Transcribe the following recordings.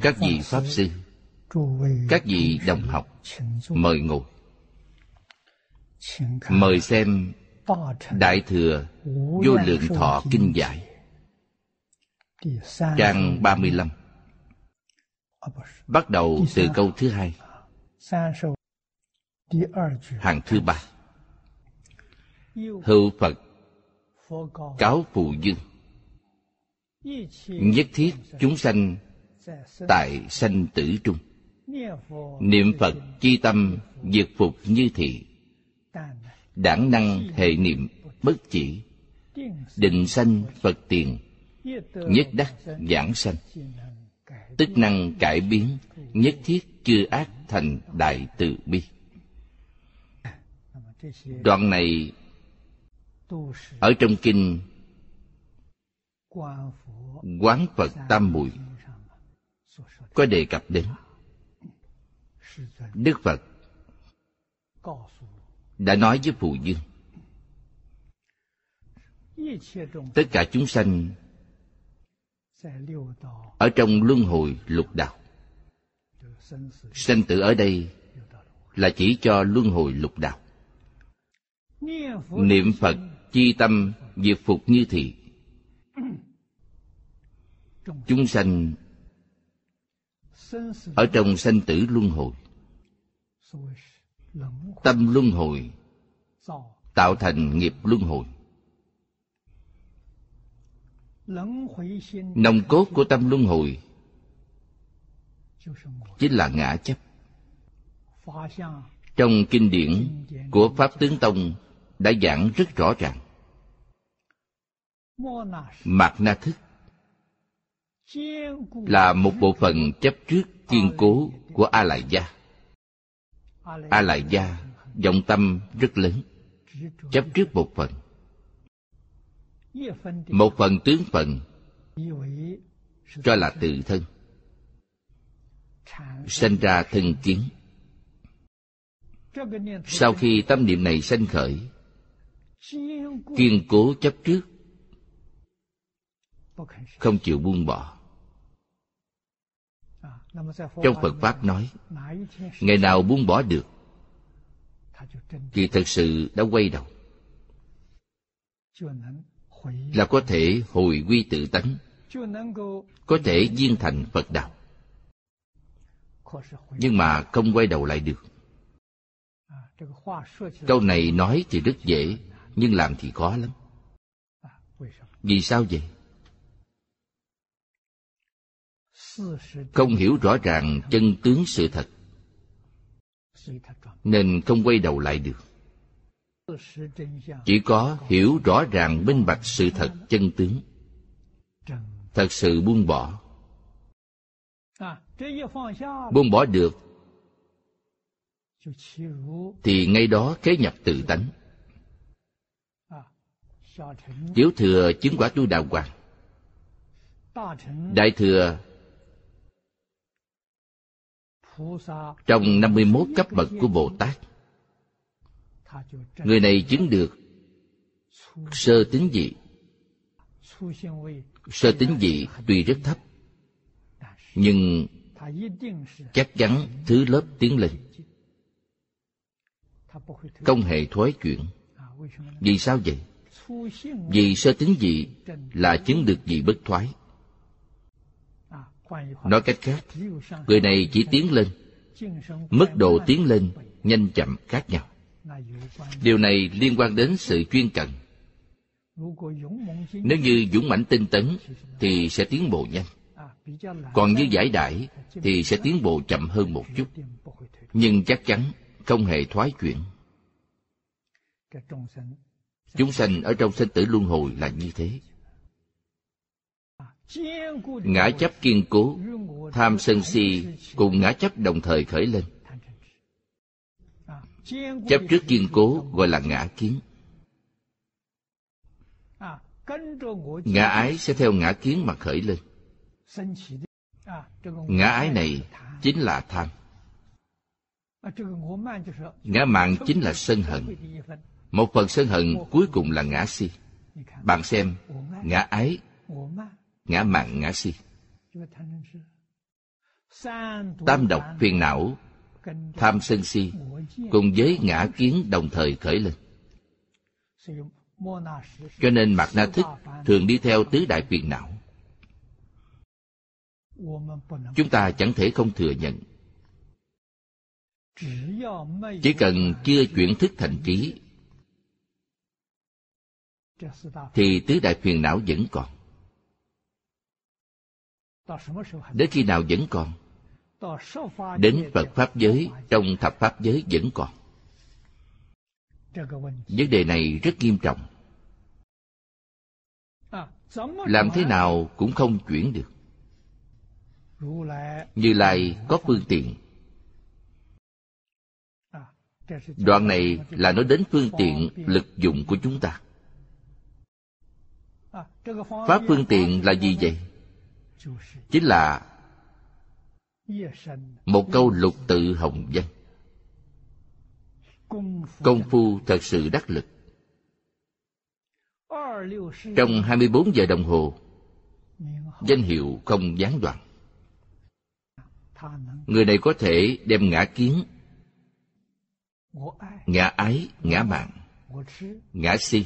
Các vị Pháp Sư, các vị đồng học, mời ngồi. Mời xem Đại Thừa Vô Lượng Thọ Kinh Giải, trang 35. Bắt đầu từ câu thứ 2, hàng thứ 3. Hữu Phật cáo phụ dương, nhất thiết chúng sanh tại sanh tử trung. Niệm Phật chi tâm diệt phục như thị, đãng năng hệ niệm bất chỉ. Định sanh Phật tiền, nhất đắc giảng sanh. Tức năng cải biến, nhất thiết chư ác thành đại từ bi. Đoạn này ở trong kinh Quán Phật Tam Muội có đề cập đến. Đức Phật đã nói với Phụ Dương, tất cả chúng sanh ở trong luân hồi lục đạo. Sanh tử ở đây là chỉ cho luân hồi lục đạo. Niệm Phật chi tâm diệt phục như thị. Chúng sanh ở trong sanh tử luân hồi, tâm luân hồi tạo thành nghiệp luân hồi. Nòng cốt của tâm luân hồi chính là ngã chấp. Trong kinh điển của Pháp Tướng Tông đã giảng rất rõ ràng. Mạt na thức là một bộ phận chấp trước kiên cố của A Lại Gia. A Lại Gia vọng tâm rất lớn, chấp trước một phần. Một phần tướng phận cho là tự thân, sanh ra thân kiến. Sau khi tâm niệm này sanh khởi, kiên cố chấp trước, không chịu buông bỏ. Trong Phật Pháp nói, ngày nào buông bỏ được thì thật sự đã quay đầu, là có thể hồi quy tự tánh, có thể viên thành Phật đạo. Nhưng mà không quay đầu lại được. Câu này nói thì rất dễ, nhưng làm thì khó lắm. Vì sao vậy? Không hiểu rõ ràng chân tướng sự thật, nên không quay đầu lại được. Chỉ có hiểu rõ ràng minh bạch sự thật chân tướng, thật sự buông bỏ. Buông bỏ được thì ngay đó khế nhập tự tánh. Tiểu thừa chứng quả Tu Đà Hoàng, Đại thừa trong 51 cấp bậc của Bồ Tát, người này chứng được sơ tín vị. Sơ tín vị tuy rất thấp, nhưng chắc chắn thứ lớp tiến lên, không hề thoái chuyển. Vì sao vậy? Vì sơ tín vị là chứng được vị bất thoái. Nói cách khác, người này chỉ tiến lên, mức độ tiến lên nhanh chậm khác nhau. Điều này liên quan đến sự chuyên cần. Nếu như dũng mãnh tinh tấn thì sẽ tiến bộ nhanh, còn như giải đãi thì sẽ tiến bộ chậm hơn một chút, nhưng chắc chắn không hề thoái chuyển. Chúng sanh ở trong sanh tử luân hồi là như thế. Ngã chấp kiên cố, tham sân si cùng ngã chấp đồng thời khởi lên. Chấp trước kiên cố gọi là ngã kiến. Ngã ái sẽ theo ngã kiến mà khởi lên. Ngã ái này chính là tham. Ngã mạn chính là sân hận. Một phần sân hận cuối cùng là ngã si. Bạn xem, ngã ái, ngã mạn, ngã si. Tam độc phiền não, tham sân si cùng với ngã kiến đồng thời khởi lên. Cho nên Mạt Na Thức thường đi theo tứ đại phiền não. Chúng ta chẳng thể không thừa nhận. Chỉ cần chưa chuyển thức thành trí thì tứ đại phiền não vẫn còn. Đến khi nào vẫn còn? Đến Phật Pháp giới, trong thập Pháp giới vẫn còn. Vấn đề này rất nghiêm trọng. Làm thế nào cũng không chuyển được. Như Lai có phương tiện. Đoạn này là nói đến phương tiện lực dụng của chúng ta. Pháp phương tiện là gì vậy? Chính là một câu lục tự hồng danh. Công phu thật sự đắc lực. Trong 24 giờ đồng hồ, danh hiệu không gián đoạn. Người này có thể đem ngã kiến, ngã ái, ngã mạn, ngã si,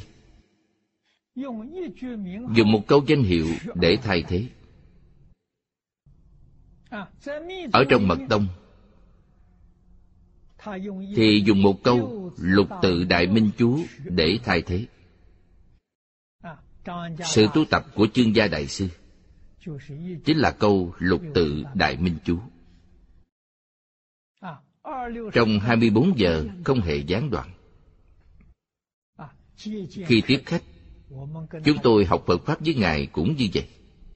dùng một câu danh hiệu để thay thế. Ở trong Mật Tông thì dùng một câu lục tự đại minh chú để thay thế. Sự tu tập của Chương Gia Đại Sư chính là câu lục tự đại minh chú. Trong 24 giờ không hề gián đoạn. Khi tiếp khách, chúng tôi học Phật Pháp với Ngài cũng như vậy.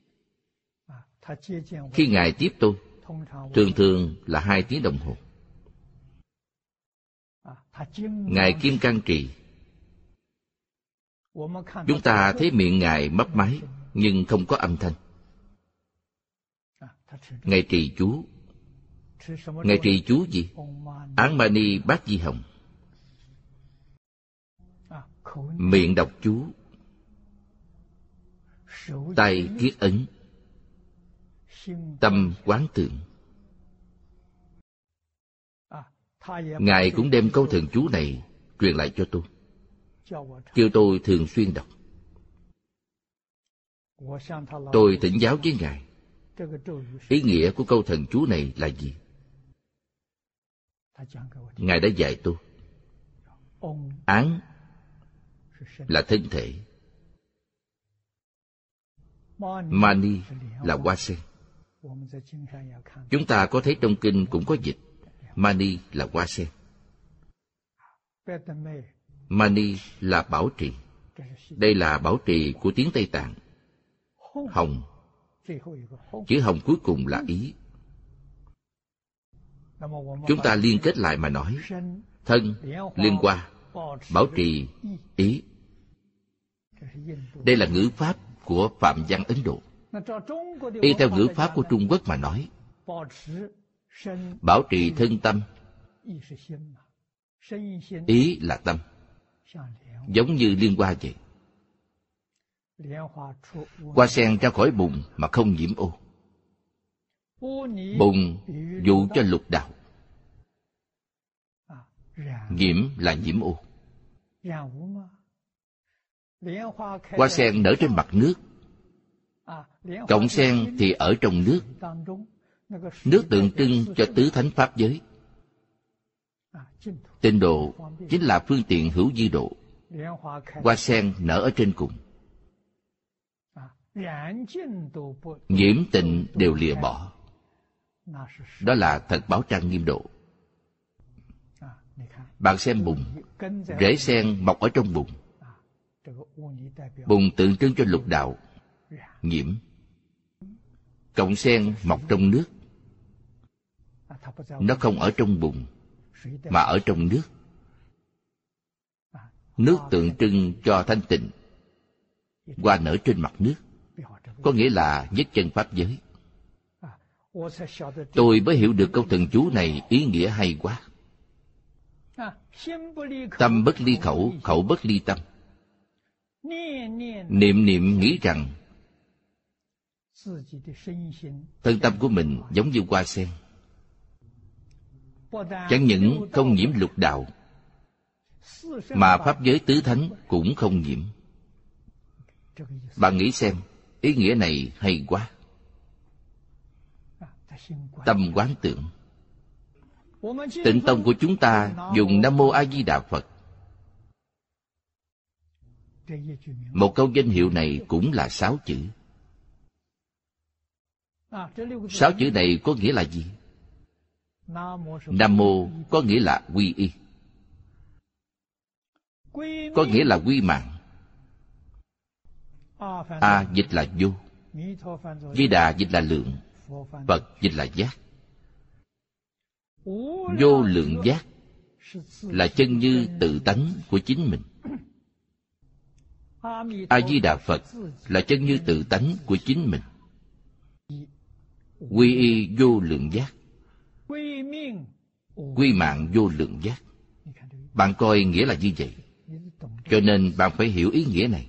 Khi Ngài tiếp tôi, thường thường là 2 tiếng đồng hồ. Ngài Kim Cang Trì, chúng ta thấy miệng Ngài mấp máy nhưng không có âm thanh. Ngài trì chú. Ngài trì chú gì? Án Mani Bát Di Hồng. Miệng đọc chú, tay kiết ấn, tâm quán tưởng. Ngài cũng đem câu thần chú này truyền lại cho tôi, kêu tôi thường xuyên đọc. Tôi thỉnh giáo với Ngài, ý nghĩa của câu thần chú này là gì? Ngài đã dạy tôi. Án là thân thể, Mani là hoa sen. Chúng ta có thấy trong kinh cũng có dịch. Mani là hoa sen. Mani là bảo trì. Đây là bảo trì của tiếng Tây Tạng. Hồng, chữ hồng cuối cùng là ý. Chúng ta liên kết lại mà nói, thân, liên hoa, bảo trì, ý. Đây là ngữ pháp của Phạm văn Ấn Độ. Y theo ngữ pháp của Trung Quốc mà nói, bảo trì thân tâm, ý là tâm, giống như liên hoa vậy. Hoa sen ra khỏi bùn mà không nhiễm ô. Bùn dụ cho lục đạo. Nhiễm là nhiễm ô. Hoa sen nở trên mặt nước, cọng sen thì ở trong nước. Nước tượng trưng cho tứ thánh pháp giới. Tịnh độ chính là phương tiện hữu vi độ. Hoa sen nở ở trên cùng. Nhiễm tịnh đều lìa bỏ. Đó là thật báo trang nghiêm độ. Bạn xem bùn, rễ sen mọc ở trong bùn. Bùn tượng trưng cho lục đạo, nhiễm. Cọng sen mọc trong nước. Nó không ở trong bùn, mà ở trong nước. Nước tượng trưng cho thanh tịnh. Hoa nở trên mặt nước, có nghĩa là nhất chân pháp giới. Tôi mới hiểu được câu thần chú này ý nghĩa hay quá. Tâm bất ly khẩu, khẩu bất ly tâm. Niệm niệm nghĩ rằng thân tâm của mình giống như hoa sen, chẳng những không nhiễm lục đạo, mà pháp giới tứ thánh cũng không nhiễm. Bạn nghĩ xem, ý nghĩa này hay quá. Tâm quán tưởng. Tịnh tông của chúng ta dùng Nam Mô A Di Đà Phật. Một câu danh hiệu này cũng là 6 chữ. 6 chữ này có nghĩa là gì? Nam Mô có nghĩa là quy y, có nghĩa là quy mạng. A dịch là vô, Di Đà dịch là lượng, Phật dịch là giác. Vô lượng giác là chân như tự tánh của chính mình. A Di Đà Phật là chân như tự tánh của chính mình. Quy y vô lượng giác, quy mạng vô lượng giác. Bạn coi nghĩa là như vậy, cho nên bạn phải hiểu ý nghĩa này.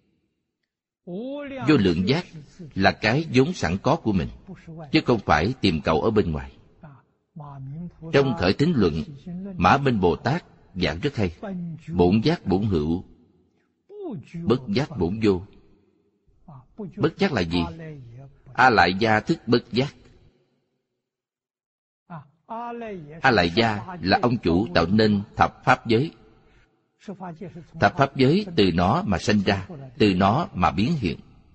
Vô lượng giác là cái vốn sẵn có của mình, chứ không phải tìm cầu ở bên ngoài. Trong Khởi Tín Luận, Mã Minh Bồ Tát giảng rất hay: bổn giác bổn hữu, bất giác bổn vô. Bất giác là gì? A Lại Gia thức bất giác. A Lại Gia là ông chủ tạo nên thập pháp giới. Thập pháp giới từ nó mà sanh ra, từ nó mà biến hiện.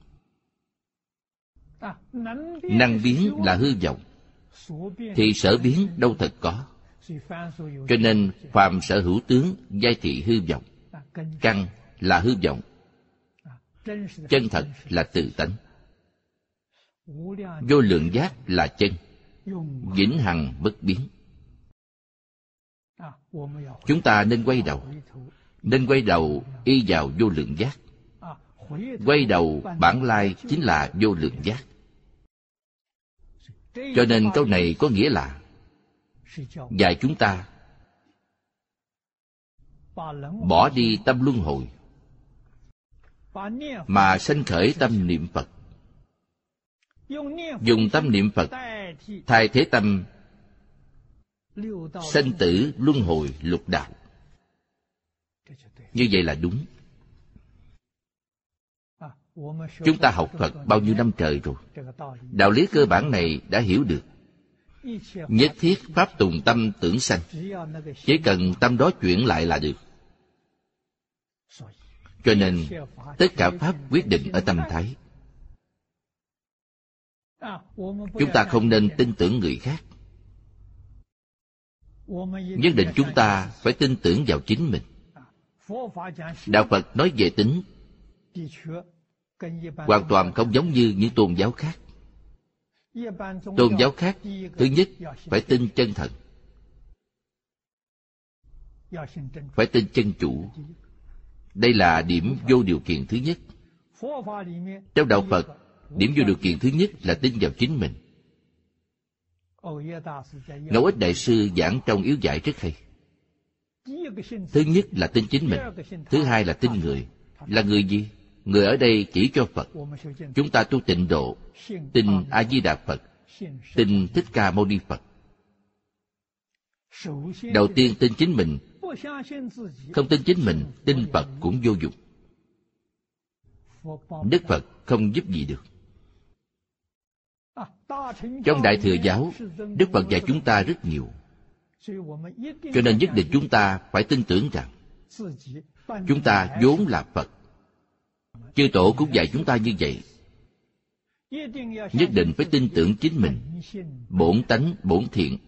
Năng biến là hư vọng, thì sở biến đâu thật có. Cho nên phàm sở hữu tướng giai thị hư vọng. Căn là hư vọng, chân thật là tự tánh. Vô lượng giác là chân, vĩnh hằng bất biến. Chúng ta nên quay đầu y vào vô lượng giác. Quay đầu bản lai chính là vô lượng giác. Cho nên câu này có nghĩa là dạy chúng ta bỏ đi tâm luân hồi, mà sanh khởi tâm niệm Phật. Dùng tâm niệm Phật thay thế tâm sanh tử luân hồi lục đạo. Như vậy là đúng. Chúng ta học Phật bao nhiêu năm trời rồi, đạo lý cơ bản này đã hiểu được. Nhất thiết pháp tùng tâm tưởng sanh, chỉ cần tâm đó chuyển lại là được. Cho nên tất cả pháp quyết định ở tâm thái. Chúng ta không nên tin tưởng người khác. Nhất định chúng ta phải tin tưởng vào chính mình. Đạo Phật nói về tính hoàn toàn không giống như những tôn giáo khác. Tôn giáo khác, thứ nhất phải tin chân thật, phải tin chân chủ. Đây là điểm vô điều kiện thứ nhất. Trong đạo Phật, điểm vô điều kiện thứ nhất là tin vào chính mình. Ngẫu Ích Đại Sư giảng trong yếu giải rất hay. Thứ nhất là tin chính mình, thứ hai là tin người. Là người gì? Người ở đây chỉ cho Phật. Chúng ta tu tịnh độ, tin A Di Đà Phật, tin Thích Ca Mâu Ni Phật. Đầu tiên tin chính mình. Không tin chính mình, tin Phật cũng vô dụng. Đức Phật không giúp gì được. Trong Đại Thừa Giáo, Đức Phật dạy chúng ta rất nhiều. Cho nên nhất định chúng ta phải tin tưởng rằng chúng ta vốn là Phật. Chư Tổ cũng dạy chúng ta như vậy. Nhất định phải tin tưởng chính mình, bổn tánh bổn thiện.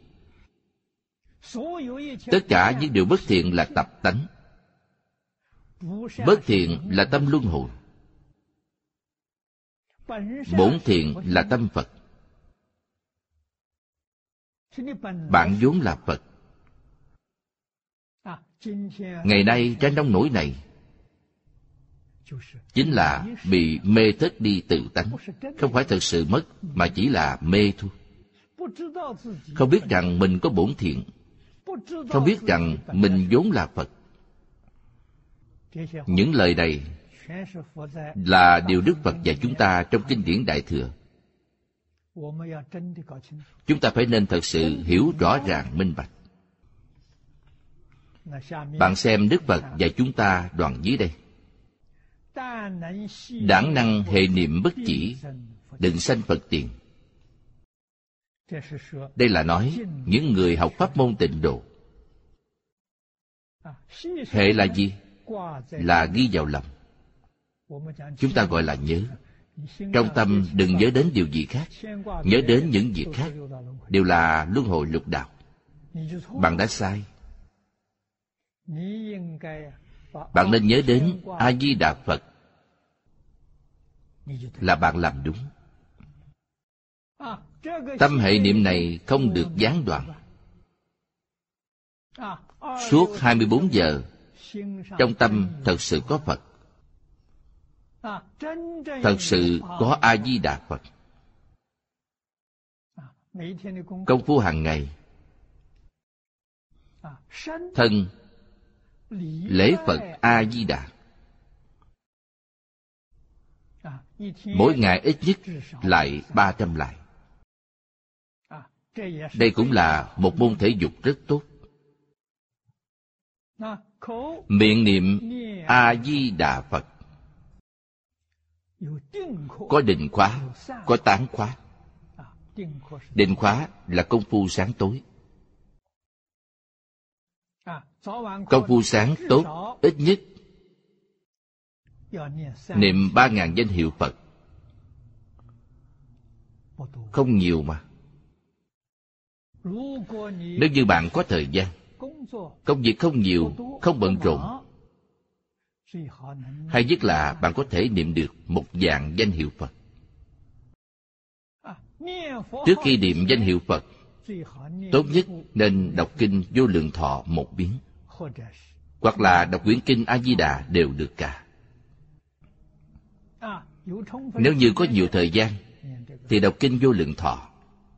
Tất cả những điều bất thiện là tập tánh. Bất thiện là tâm luân hồi, bổn thiện là tâm Phật. Bạn vốn là Phật. Ngày nay trái nông nổi này chính là bị mê thất đi tự tánh. Không phải thật sự mất, mà chỉ là mê thôi. Không biết rằng mình có bổn thiện, không biết rằng mình vốn là Phật. Những lời này là điều Đức Phật dạy chúng ta trong kinh điển Đại Thừa. Chúng ta phải nên thật sự hiểu rõ ràng minh bạch. Bạn xem Đức Phật dạy chúng ta đoạn dưới đây: đãng năng hệ niệm bất chỉ, đừng sanh Phật tiền. Đây là nói những người học pháp môn Tịnh độ. Hệ là gì? Là ghi vào lòng. Chúng ta gọi là nhớ. Trong tâm đừng nhớ đến điều gì khác. Nhớ đến những việc khác đều là luân hồi lục đạo. Bạn đã sai. Bạn nên nhớ đến A Di Đà Phật, là bạn làm đúng. Tâm hệ niệm này không được gián đoạn. Suốt 24 giờ trong tâm thật sự có Phật, thật sự có A Di Đà Phật. Công phu hàng ngày, thân lễ Phật A Di Đà, mỗi ngày ít nhất lại 300 lại. Đây cũng là một môn thể dục rất tốt. Miệng niệm A Di Đà Phật, có định khóa, có tán khóa. Định khóa là công phu sáng tối. Công phu sáng tốt ít nhất niệm 3.000 danh hiệu Phật. Không nhiều mà. Nếu như bạn có thời gian, công việc không nhiều, không bận rộn, hay nhất là bạn có thể niệm được 1.000 danh hiệu Phật. Trước khi niệm danh hiệu Phật, tốt nhất nên đọc kinh Vô Lượng Thọ một biến, hoặc là đọc quyển kinh A Di Đà đều được cả. Nếu như có nhiều thời gian thì đọc kinh Vô Lượng Thọ.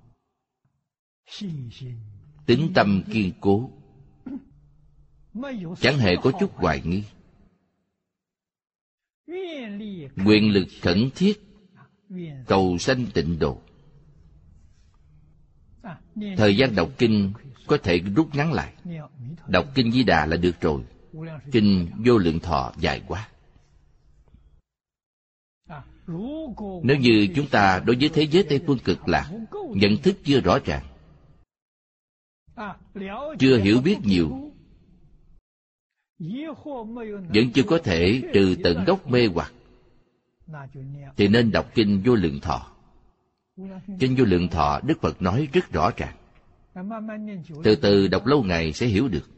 Tín tâm kiên cố, chẳng hề có chút hoài nghi. Nguyện lực khẩn thiết, cầu sanh tịnh độ. Thời gian đọc kinh có thể rút ngắn lại. Đọc kinh Di Đà là được rồi. Kinh Vô Lượng Thọ dài quá. Nếu như chúng ta đối với thế giới Tây Phương Cực Lạc nhận thức chưa rõ ràng, chưa hiểu biết nhiều, vẫn chưa có thể trừ tận gốc mê hoặc, thì nên đọc kinh Vô Lượng Thọ. Kinh Vô Lượng Thọ Đức Phật nói rất rõ ràng. Từ từ đọc lâu ngày sẽ hiểu được.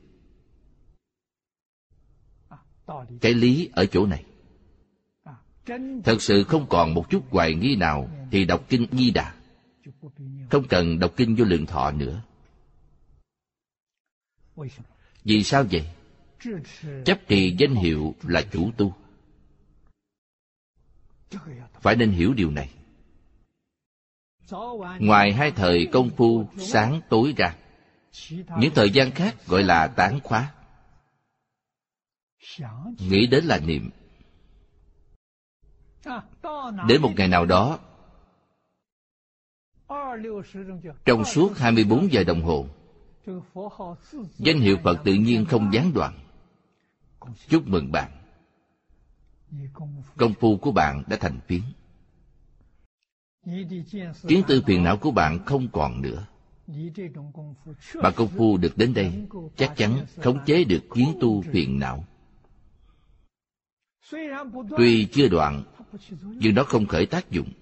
Cái lý ở chỗ này. Thật sự không còn một chút hoài nghi nào thì đọc kinh Di Đà, không cần đọc kinh Vô Lượng Thọ nữa. Vì sao vậy? Chấp trì danh hiệu là chủ tu. Phải nên hiểu điều này. Ngoài hai thời công phu sáng tối ra, những thời gian khác gọi là tán khóa. Nghĩ đến là niệm. Đến một ngày nào đó, trong suốt 24 giờ đồng hồ, danh hiệu Phật tự nhiên không gián đoạn. Chúc mừng bạn. Công phu của bạn đã thành phiến. Kiến tư phiền não của bạn không còn nữa. Bạn công phu được đến đây, chắc chắn khống chế được kiến tu phiền não. Tuy chưa đoạn, nhưng nó không khởi tác dụng.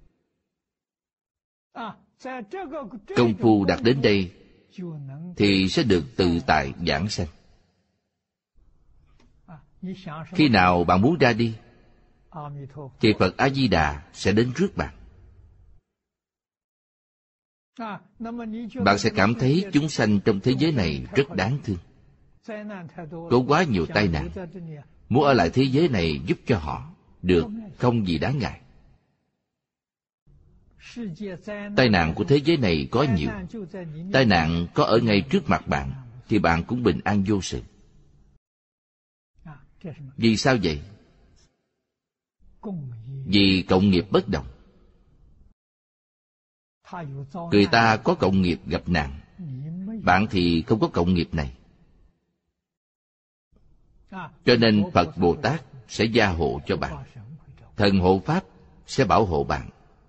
Công phu đạt đến đây thì sẽ được tự tại giảng sanh. Khi nào bạn muốn ra đi, thì Phật A Di Đà sẽ đến rước bạn. Bạn sẽ cảm thấy chúng sanh trong thế giới này rất đáng thương. Có quá nhiều tai nạn. Muốn ở lại thế giới này giúp cho họ, được, không gì đáng ngại. Tai nạn của thế giới này có nhiều. Tai nạn có ở ngay trước mặt bạn, thì bạn cũng bình an vô sự. Vì sao vậy? Vì cộng nghiệp bất đồng. Người ta có cộng nghiệp gặp nạn, bạn thì không có cộng nghiệp này. Cho nên Phật Bồ Tát sẽ gia hộ cho bạn. Thần hộ Pháp sẽ bảo hộ bạn.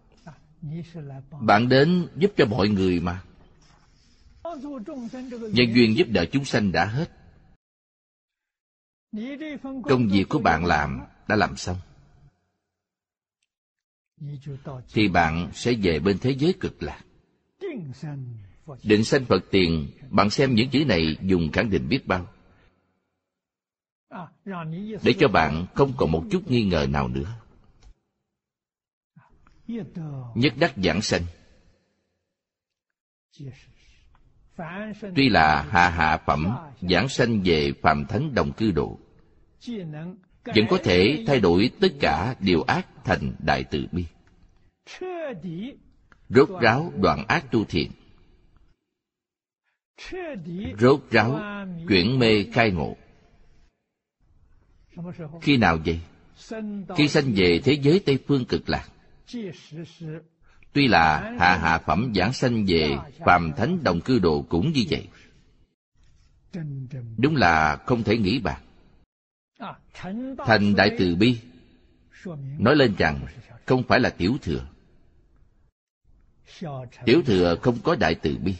Bạn đến giúp cho mọi người mà. Nhân duyên giúp đỡ chúng sanh đã hết. Công việc của bạn đã làm xong, thì bạn sẽ về bên thế giới cực lạc. Định sanh Phật tiền, bạn xem những chữ này dùng khẳng định biết bao, để cho bạn không còn một chút nghi ngờ nào nữa. Nhất đắc giảng sanh. Tuy là hạ phẩm, giảng sanh về phàm thánh đồng cư độ, vẫn có thể thay đổi tất cả điều ác thành đại từ bi, rốt ráo đoạn ác tu thiện, rốt ráo chuyển mê khai ngộ. Khi nào vậy? Khi sanh về thế giới Tây Phương Cực Lạc. Tuy là hạ phẩm giảng sanh về phàm thánh đồng cư độ cũng như vậy. Đúng là không thể nghĩ bàn. Thành đại từ bi nói lên rằng không phải là tiểu thừa. Tiểu thừa không có đại từ bi.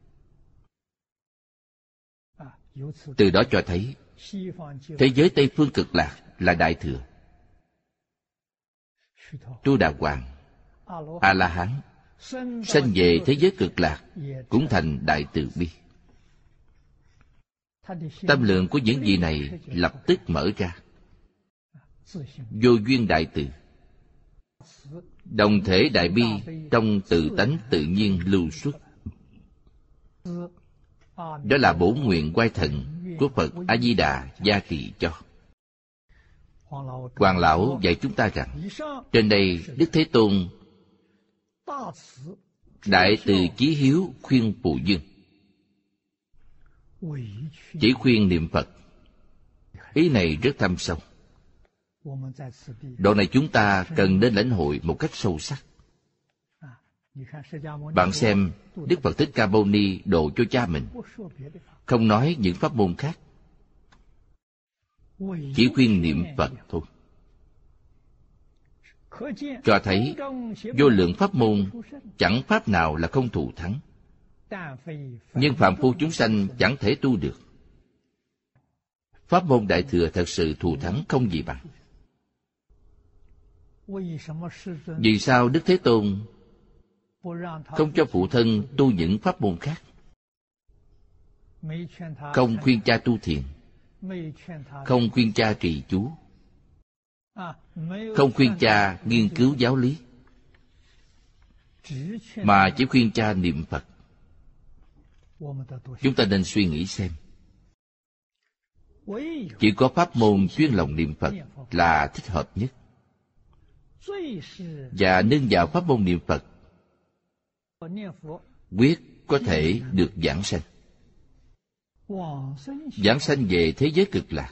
Từ đó cho thấy thế giới Tây Phương Cực Lạc là đại thừa. Tu Đà Hoàng, A La Hán sanh về thế giới Cực Lạc cũng thành đại từ bi. Tâm lượng của những vị này lập tức mở ra. Vô duyên đại từ, đồng thể đại bi trong tự tánh tự nhiên lưu xuất. Đó là bổn nguyện oai thần của Phật A Di Đà gia trì cho. Hoàng lão dạy chúng ta rằng, trên đây Đức Thế Tôn đại từ chí hiếu khuyên Phụ Dương, chỉ khuyên niệm Phật. Ý này rất thâm sâu. Đoạn này chúng ta cần nên lãnh hội một cách sâu sắc. Bạn xem, Đức Phật Thích Ca Mâu Ni độ cho cha mình, không nói những pháp môn khác, chỉ khuyên niệm Phật thôi. Cho thấy vô lượng pháp môn chẳng pháp nào là không thù thắng, nhưng phàm phu chúng sanh chẳng thể tu được. Pháp môn đại thừa thật sự thù thắng không gì bằng. Vì sao Đức Thế Tôn không cho phụ thân tu những pháp môn khác? Không khuyên cha tu thiền, không khuyên cha trì chú, không khuyên cha nghiên cứu giáo lý, mà chỉ khuyên cha niệm Phật. Chúng ta nên suy nghĩ xem, chỉ có pháp môn chuyên lòng niệm Phật là thích hợp nhất, và nương vào pháp môn niệm Phật quyết có thể được giảng sanh. Giảng sanh về thế giới Cực Lạc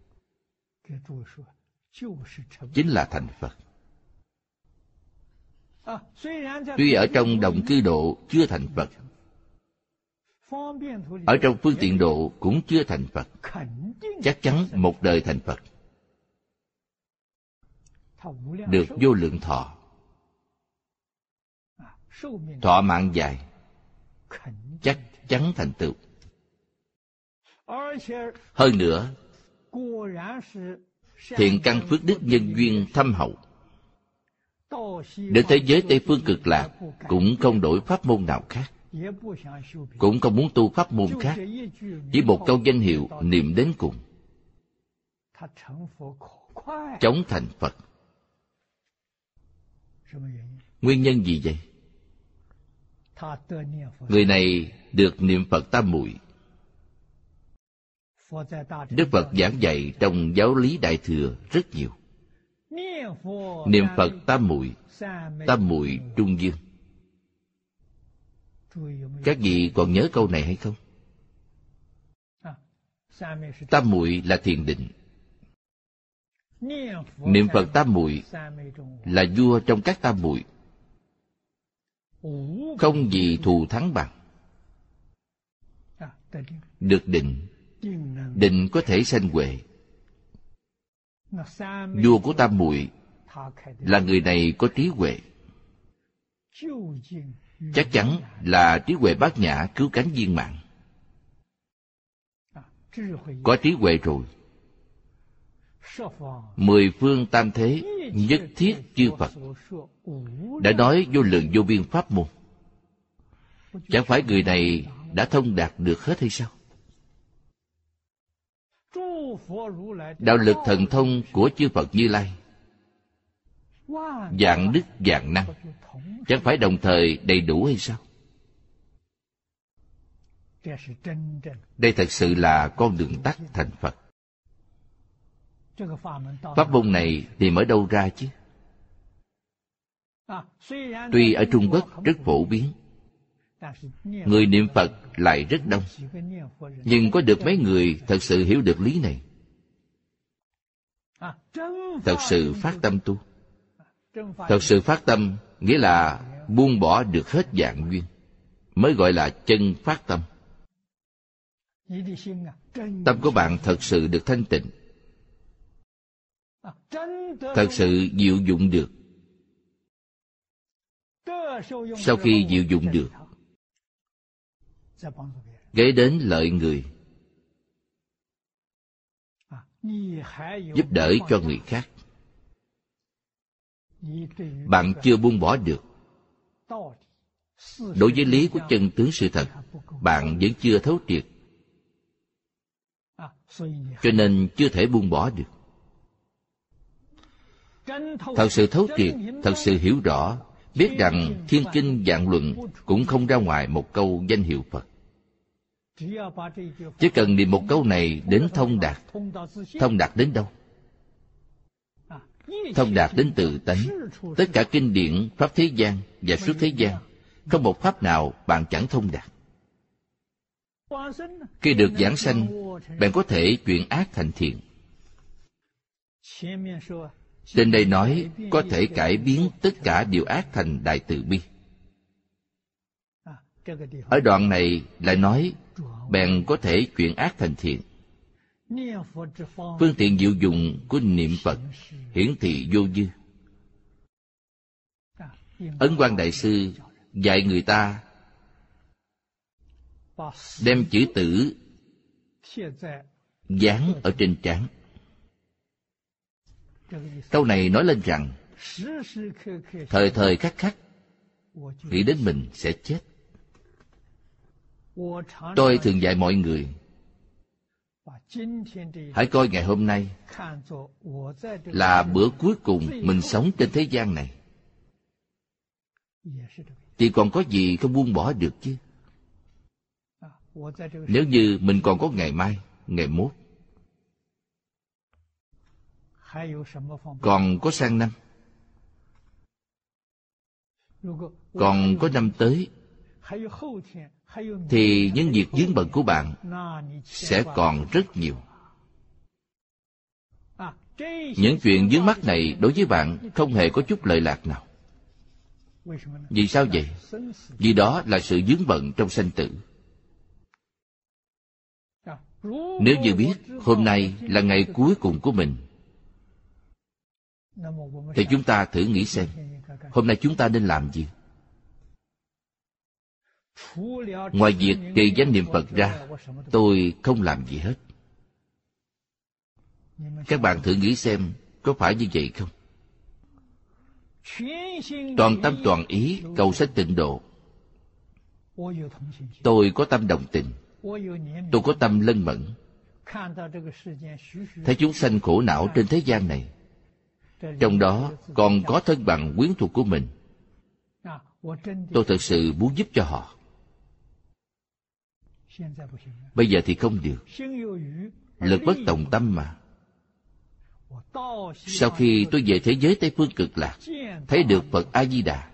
chính là thành Phật. Tuy ở trong đồng cư độ chưa thành Phật, ở trong phương tiện độ cũng chưa thành Phật, chắc chắn một đời thành Phật. Được vô lượng thọ, thọ mạng dài, chắc chắn thành tựu. Hơn nữa, thiện căn phước đức nhân duyên thâm hậu, đến thế giới Tây Phương Cực Lạc cũng không đổi pháp môn nào khác, cũng không muốn tu pháp môn khác, chỉ một câu danh hiệu niệm đến cùng, chóng thành Phật. Nguyên nhân gì vậy? Người này được niệm Phật tam muội. Đức Phật giảng dạy trong giáo lý Đại Thừa rất nhiều. Niệm Phật tam muội trung dương. Các vị còn nhớ câu này hay không? Tam muội là thiền định. Niệm Phật tam muội là vua trong các tam muội. không gì thù thắng bằng. Được định, định có thể sanh huệ. Vua của Tam Muội là người này có trí huệ, chắc chắn là trí huệ bát nhã cứu cánh viên mãn. Có trí huệ rồi, mười phương tam thế nhất thiết chư Phật đã nói vô lượng vô biên pháp môn. Chẳng phải người này đã thông đạt được hết hay sao? Đạo lực thần thông của chư Phật Như Lai vạn đức vạn năng, chẳng phải đồng thời đầy đủ hay sao? Đây thật sự là con đường tắt thành Phật. Pháp môn này tìm ở đâu ra chứ? Tuy ở Trung Quốc rất phổ biến, người niệm Phật lại rất đông, nhưng có được mấy người thật sự hiểu được lý này, thật sự phát tâm tu. Thật sự phát tâm nghĩa là buông bỏ được hết vạn duyên, mới gọi là chân phát tâm. Tâm của bạn thật sự được thanh tịnh, thật sự diệu dụng được. Sau khi diệu dụng được, gây đến lợi người, giúp đỡ cho người khác. Bạn chưa buông bỏ được. Đối với lý của chân tướng sự thật, bạn vẫn chưa thấu triệt, cho nên chưa thể buông bỏ được. Thật sự thấu triệt, thật sự hiểu rõ, biết rằng thiên kinh vạn luận cũng không ra ngoài một câu danh hiệu Phật. Chỉ cần niệm một câu này đến thông đạt. Thông đạt đến đâu? Thông đạt đến tự tánh. Tất cả kinh điển pháp thế gian và suốt thế gian, không một pháp nào bạn chẳng thông đạt. Khi được giảng sanh, bạn có thể chuyển ác thành thiện. Trên đây nói có thể cải biến tất cả điều ác thành đại từ bi. Ở đoạn này lại nói bèn có thể chuyển ác thành thiện. Phương tiện diệu dụng của niệm Phật hiển thị vô dư. Ấn Quang Đại Sư dạy người ta đem chữ tử dán ở trên trán. Câu này nói lên rằng thời thời khắc khắc nghĩ đến mình sẽ chết. Tôi thường dạy mọi người hãy coi ngày hôm nay là bữa cuối cùng mình sống trên thế gian này. Thì còn có gì không buông bỏ được chứ? Nếu như mình còn có ngày mai, ngày mốt, còn có sang năm, còn có năm tới, thì những việc vướng bận của bạn sẽ còn rất nhiều. Những chuyện vướng mắc này đối với bạn không hề có chút lợi lạc nào. Vì sao vậy? Vì đó là sự vướng bận trong sanh tử. Nếu như biết hôm nay là ngày cuối cùng của mình, thì chúng ta thử nghĩ xem, hôm nay chúng ta nên làm gì? Ngoài việc trì danh niệm Phật ra, tôi không làm gì hết. Các bạn thử nghĩ xem, có phải như vậy không? Toàn tâm toàn ý cầu sanh tịnh độ. Tôi có tâm đồng tình, tôi có tâm lân mẫn. Thấy chúng sanh khổ não trên thế gian này, trong đó còn có thân bằng quyến thuộc của mình, tôi thật sự muốn giúp cho họ. Bây giờ thì không được. Lực bất tòng tâm mà. Sau khi tôi về thế giới Tây Phương Cực Lạc, thấy được Phật A-di-đà,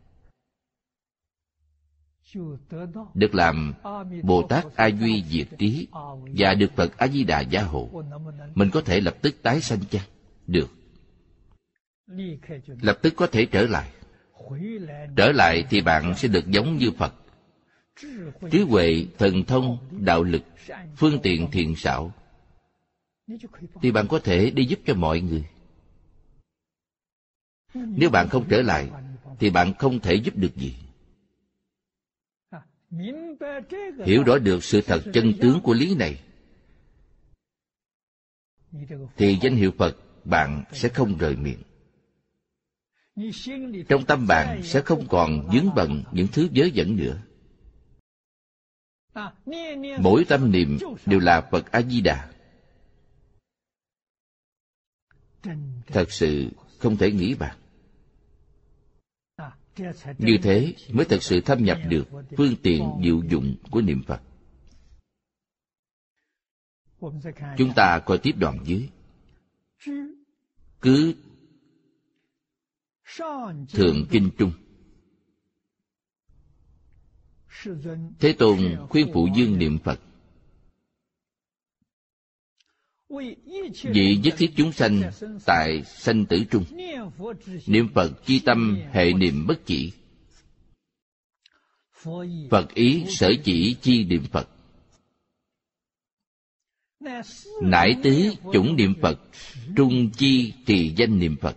được làm Bồ Tát A Duy Diệt Trí, và được Phật A-di-đà gia hộ, mình có thể lập tức tái sanh chăng? Được. Lập tức có thể trở lại. Trở lại thì bạn sẽ được giống như Phật. Trí huệ, thần thông, đạo lực, phương tiện thiện xảo, thì bạn có thể đi giúp cho mọi người. Nếu bạn không trở lại thì bạn không thể giúp được gì. Hiểu rõ được sự thật chân tướng của lý này, thì danh hiệu Phật bạn sẽ không rời miệng. Trong tâm bạn sẽ không còn vướng bận những thứ vớ vẩn nữa. Mỗi tâm niệm đều là Phật A-di-đà. Thật sự không thể nghĩ bàn. Như thế mới thật sự thâm nhập được phương tiện diệu dụng của niệm Phật. Chúng ta coi tiếp đoạn dưới. Cứ thượng kinh trung, Thế Tôn khuyên Phụ Dương niệm Phật. Vì nhất thiết chúng sanh tại sanh tử trung, niệm Phật chi tâm hệ niệm bất chỉ. Phật ý sở chỉ chi niệm Phật. Nải tứ chủng niệm Phật, trung chi trì danh niệm Phật.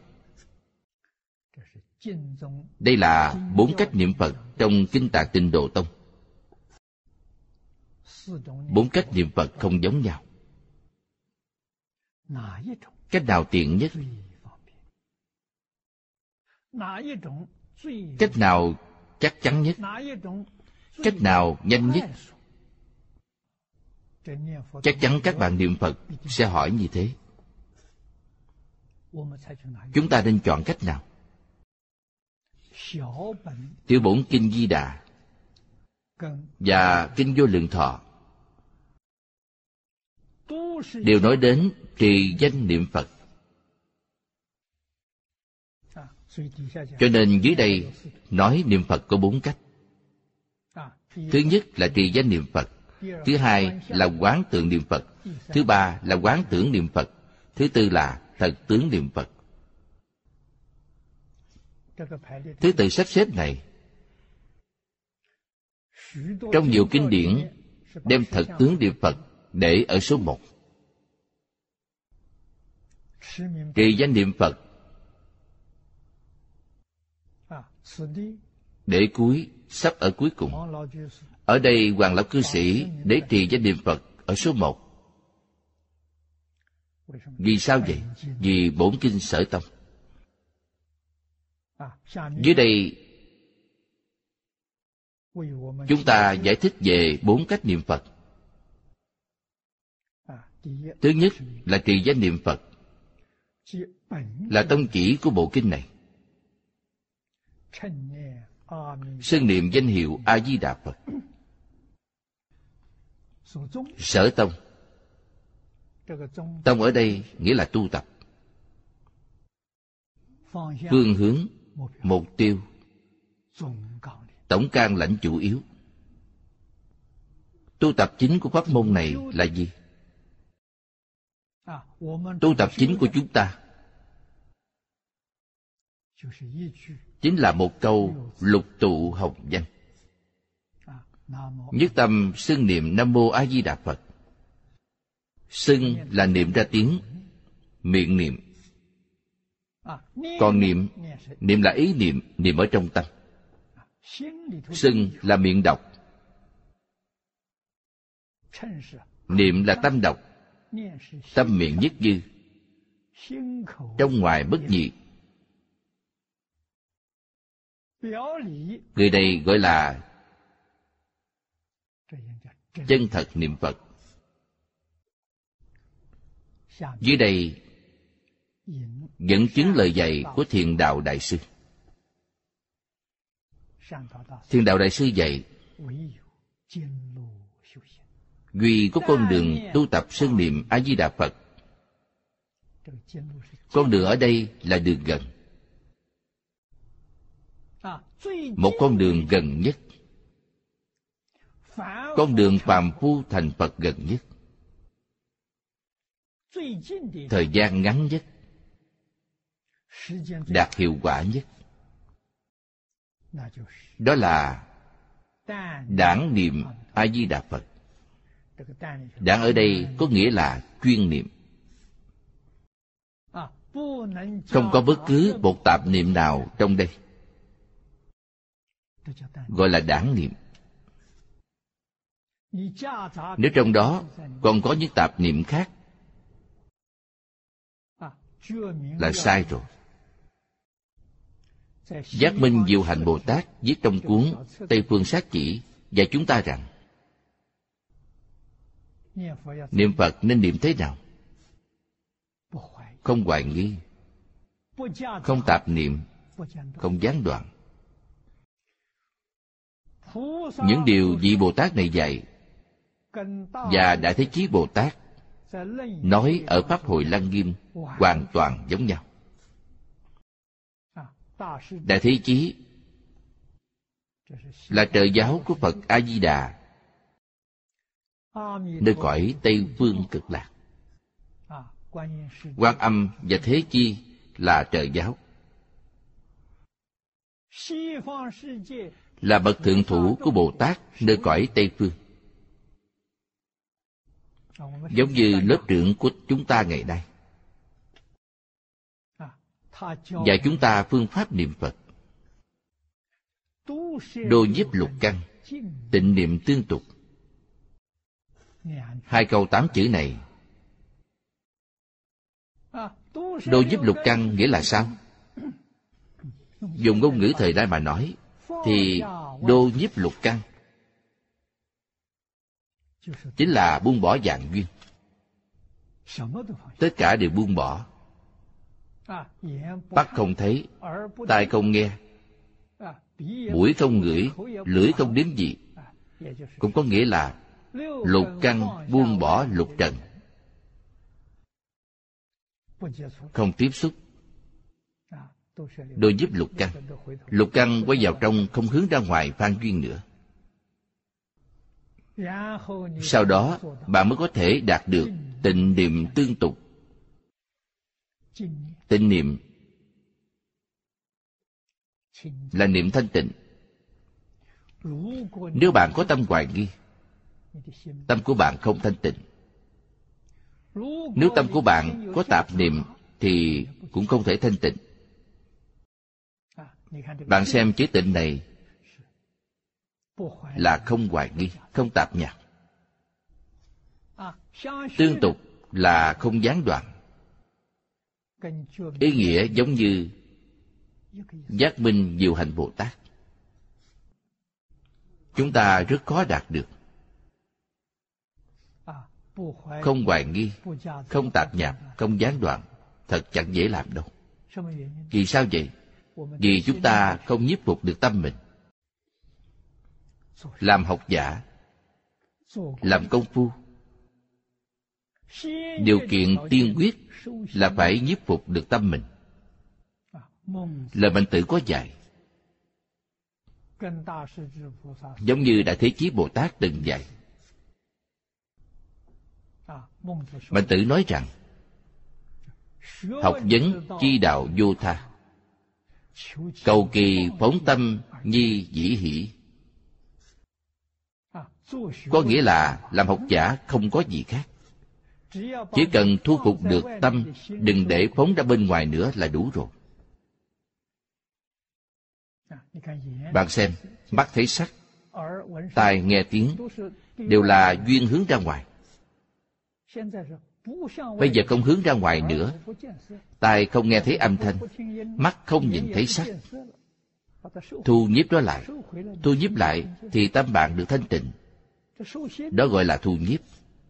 Đây là 4 cách niệm Phật trong Kinh Tạng Tịnh Độ Tông. 4 cách niệm Phật không giống nhau. Cách nào tiện nhất? Cách nào chắc chắn nhất? Cách nào nhanh nhất? Chắc chắn các bạn niệm Phật sẽ hỏi như thế. Chúng ta nên chọn cách nào? Tiểu bổn Kinh Di Đà và Kinh Vô Lượng Thọ đều nói đến trì danh niệm Phật. Cho nên dưới đây nói niệm Phật có 4 cách. Thứ nhất là trì danh niệm Phật. Thứ hai là quán tượng niệm Phật. Thứ ba là quán tưởng niệm Phật. Thứ tư là thật tướng niệm Phật. Thứ tự sắp xếp này trong nhiều kinh điển đem thật tướng niệm Phật để ở số 1. Trì danh niệm Phật để cuối, sắp ở cuối cùng. Ở đây Hoàng Lão Cư Sĩ để trì danh niệm Phật ở số 1. Vì sao vậy? Vì bổn kinh Sở Tông. Dưới đây chúng ta giải thích về 4 cách niệm Phật. Thứ nhất là trì danh niệm Phật, là tông chỉ của bộ kinh này. Xưng niệm danh hiệu A Di Đà Phật. Sở tông, tông ở đây nghĩa là tu tập. Phương hướng, mục tiêu, tổng can lãnh chủ yếu. Tu tập chính của pháp môn này là gì? Tu tập chính của chúng ta chính là một câu lục tụ hồng danh. Nhất tâm xưng niệm Nam Mô A Di Đà Phật. Xưng là niệm ra tiếng, miệng niệm. Còn niệm là ý niệm, niệm ở trong tâm. Xưng là miệng đọc, niệm là tâm đọc. Tâm miệng nhất dư, trong ngoài bất nhị. Người này gọi là chân thật niệm Phật. Dưới đây dẫn chứng lời dạy của Thiền Đạo Đại Sư. Thiền Đạo Đại Sư dạy duy có con đường tu tập xưng niệm A Di Đà Phật. Con đường ở đây là đường gần, một con đường gần nhất, con đường phàm phu thành Phật gần nhất, thời gian ngắn nhất, đạt hiệu quả nhất. đó là đản niệm A Di Đà Phật. Đản ở đây có nghĩa là chuyên niệm, không có bất cứ một tạp niệm nào trong đây, gọi là đản niệm. Nếu trong đó còn có những tạp niệm khác là sai rồi. Giác Minh Diệu Hạnh Bồ Tát viết trong cuốn Tây Phương Sát Chỉ dạy chúng ta rằng niệm Phật nên niệm thế nào? Không hoài nghi, không tạp niệm, không gián đoạn. Những điều vị Bồ Tát này dạy và Đại Thế Chí Bồ Tát nói ở Pháp Hội Lăng Nghiêm hoàn toàn giống nhau. Đại Thế Chí là trợ giáo của Phật A Di Đà nơi cõi Tây Phương Cực Lạc. Quan Âm và Thế Chi là trợ giáo, là bậc thượng thủ của Bồ Tát nơi cõi Tây Phương. Giống như lớp trưởng của chúng ta ngày nay dạy chúng ta phương pháp niệm Phật: đô nhiếp lục căn, tịnh niệm tương tục. 2 câu 8 chữ này, đô nhiếp lục căn nghĩa là sao? Dùng ngôn ngữ thời đại mà nói thì đô nhiếp lục căn chính là buông bỏ vạn duyên. Tất cả đều buông bỏ. Mắt không thấy, tai không nghe, mũi không ngửi, lưỡi không nếm vị. Cũng có nghĩa là lục căn buông bỏ lục trần, không tiếp xúc. Đôi giúp lục căn. Lục căn quay vào trong, không hướng ra ngoài phan duyên nữa. Sau đó bạn mới có thể đạt được tịnh niệm tương tục. Tịnh niệm là niệm thanh tịnh. Nếu bạn có tâm hoài nghi, tâm của bạn không thanh tịnh. Nếu tâm của bạn có tạp niệm thì cũng không thể thanh tịnh. Bạn xem chữ tịnh này là không hoài nghi, không tạp nhạp. Tương tục là không gián đoạn. Ý nghĩa giống như Giác Minh Diệu Hạnh Bồ Tát. Chúng ta rất khó đạt được. Không hoài nghi, không tạp nhạp, không gián đoạn, thật chẳng dễ làm đâu. Vì sao vậy? Vì chúng ta không nhiếp phục được tâm mình. Làm học giả, làm công phu, điều kiện tiên quyết là phải nhiếp phục được tâm mình. Lời Mạnh Tử có dạy, giống như Đại Thế Chí Bồ Tát từng dạy. Mạnh Tử nói rằng, học vấn chi đạo vô tha, cầu kỳ phóng tâm nhi dĩ hỷ. Có nghĩa là làm học giả không có gì khác, chỉ cần thu phục được tâm, đừng để phóng ra bên ngoài nữa là đủ rồi. Bạn xem, mắt thấy sắc, tai nghe tiếng, đều là duyên hướng ra ngoài. Bây giờ không hướng ra ngoài nữa, tai không nghe thấy âm thanh, mắt không nhìn thấy sắc. Thu nhiếp đó lại. Thu nhiếp lại thì tâm bạn được thanh tịnh. Đó gọi là thu nhiếp.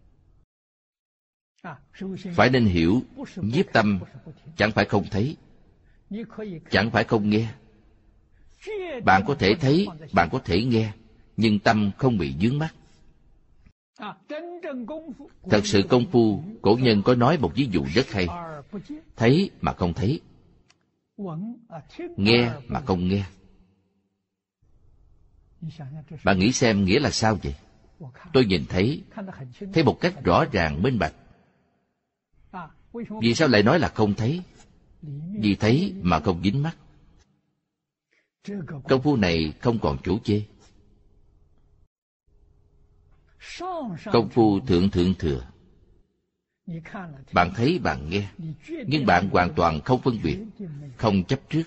Phải nên hiểu, nhiếp tâm chẳng phải không thấy, chẳng phải không nghe. Bạn có thể thấy, bạn có thể nghe, nhưng tâm không bị vướng mắc. Thật sự công phu, cổ nhân có nói một ví dụ rất hay. Thấy mà không thấy, nghe mà không nghe. Bạn nghĩ xem nghĩa là sao vậy? Tôi nhìn thấy một cách rõ ràng minh bạch. Vì sao lại nói là không thấy? Vì thấy mà không dính mắc. Công phu này không còn chỗ chê. Công phu thượng thượng thừa. Bạn thấy, bạn nghe, nhưng bạn hoàn toàn không phân biệt, không chấp trước.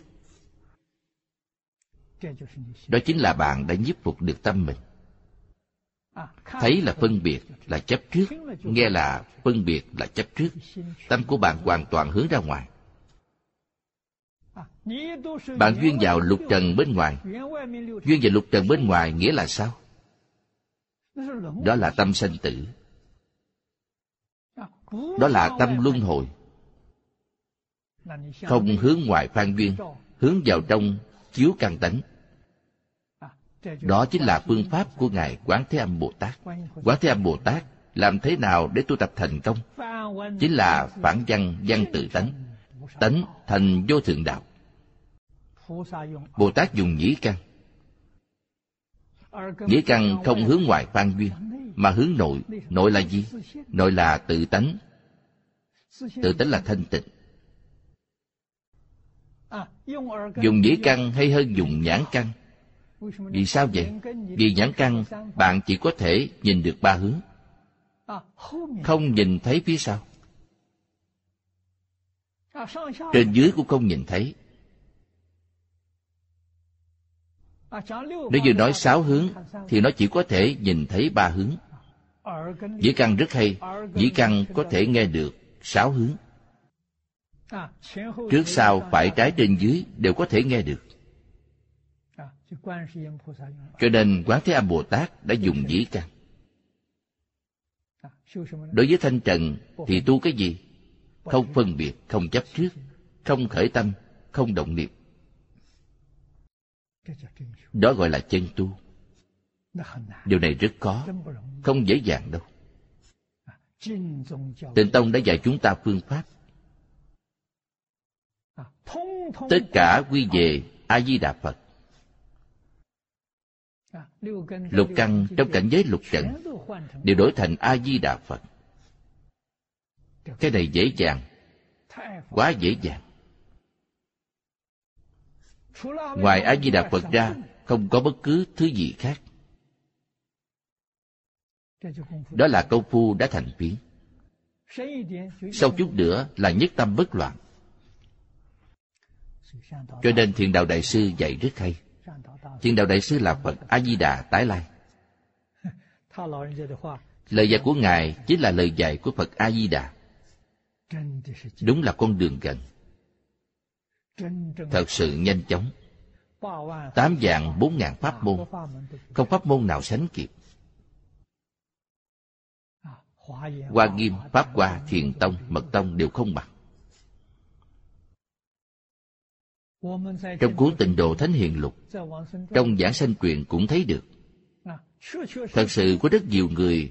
Đó chính là bạn đã nhiếp phục được tâm mình. Thấy là phân biệt, là chấp trước. Nghe là phân biệt, là chấp trước. Tâm của bạn hoàn toàn hướng ra ngoài. Bạn duyên vào lục trần bên ngoài. Duyên vào lục trần bên ngoài nghĩa là sao? Đó là tâm sanh tử. Đó là tâm luân hồi. Không hướng ngoài phan duyên, hướng vào trong chiếu căn tánh. Đó chính là phương pháp của Ngài Quán Thế Âm Bồ Tát. Quán Thế Âm Bồ Tát làm thế nào để tu tập thành công? Chính là phản văn, văn tự tánh. Tánh thành vô thượng đạo. Bồ Tát dùng nhĩ căn. Nhĩ căn không hướng ngoài phan duyên, mà hướng nội. Nội là gì? Nội là tự tánh. Tự tánh là thanh tịnh. Dùng nhĩ căn hay hơn dùng nhãn căn? Vì sao vậy? Vì nhãn căn bạn chỉ có thể nhìn được ba hướng, không nhìn thấy phía sau. Trên dưới cũng không nhìn thấy. Nếu như nói 6 hướng thì nó chỉ có thể nhìn thấy 3 hướng. Nhĩ căn rất hay. Nhĩ căn có thể nghe được 6 hướng. Trước sau phải trái trên dưới đều có thể nghe được. Cho nên Quán Thế Âm Bồ Tát đã dùng nhĩ căn. Đối với thanh trần thì tu cái gì? Không phân biệt, không chấp trước, không khởi tâm, không động niệm. Đó gọi là chân tu. Điều này rất khó, không dễ dàng đâu. Tịnh Tông đã dạy chúng ta phương pháp. Tất cả quy về A Di Đà Phật. Lục căn trong cảnh giới lục trần đều đổi thành A Di Đà Phật. Cái này dễ dàng, quá dễ dàng. Ngoài A Di Đà Phật ra không có bất cứ thứ gì khác. Đó là công phu đã thành phiến. Sâu chút nữa là nhất tâm bất loạn. Cho nên Thiền Đạo Đại Sư dạy rất hay. Thiền Đạo Đại Sư là Phật A Di Đà tái lai. Lời dạy của Ngài chính là lời dạy của Phật A Di Đà. Đúng là con đường gần, thật sự nhanh chóng. 8.400.000 pháp môn, không pháp môn nào sánh kịp. Hoa Nghiêm, Pháp Hoa, Thiền Tông, Mật Tông đều không bằng. Trong cuốn Tịnh Độ Thánh Hiền Lục, trong Giảng Sanh Truyền cũng thấy được. Thật sự có rất nhiều người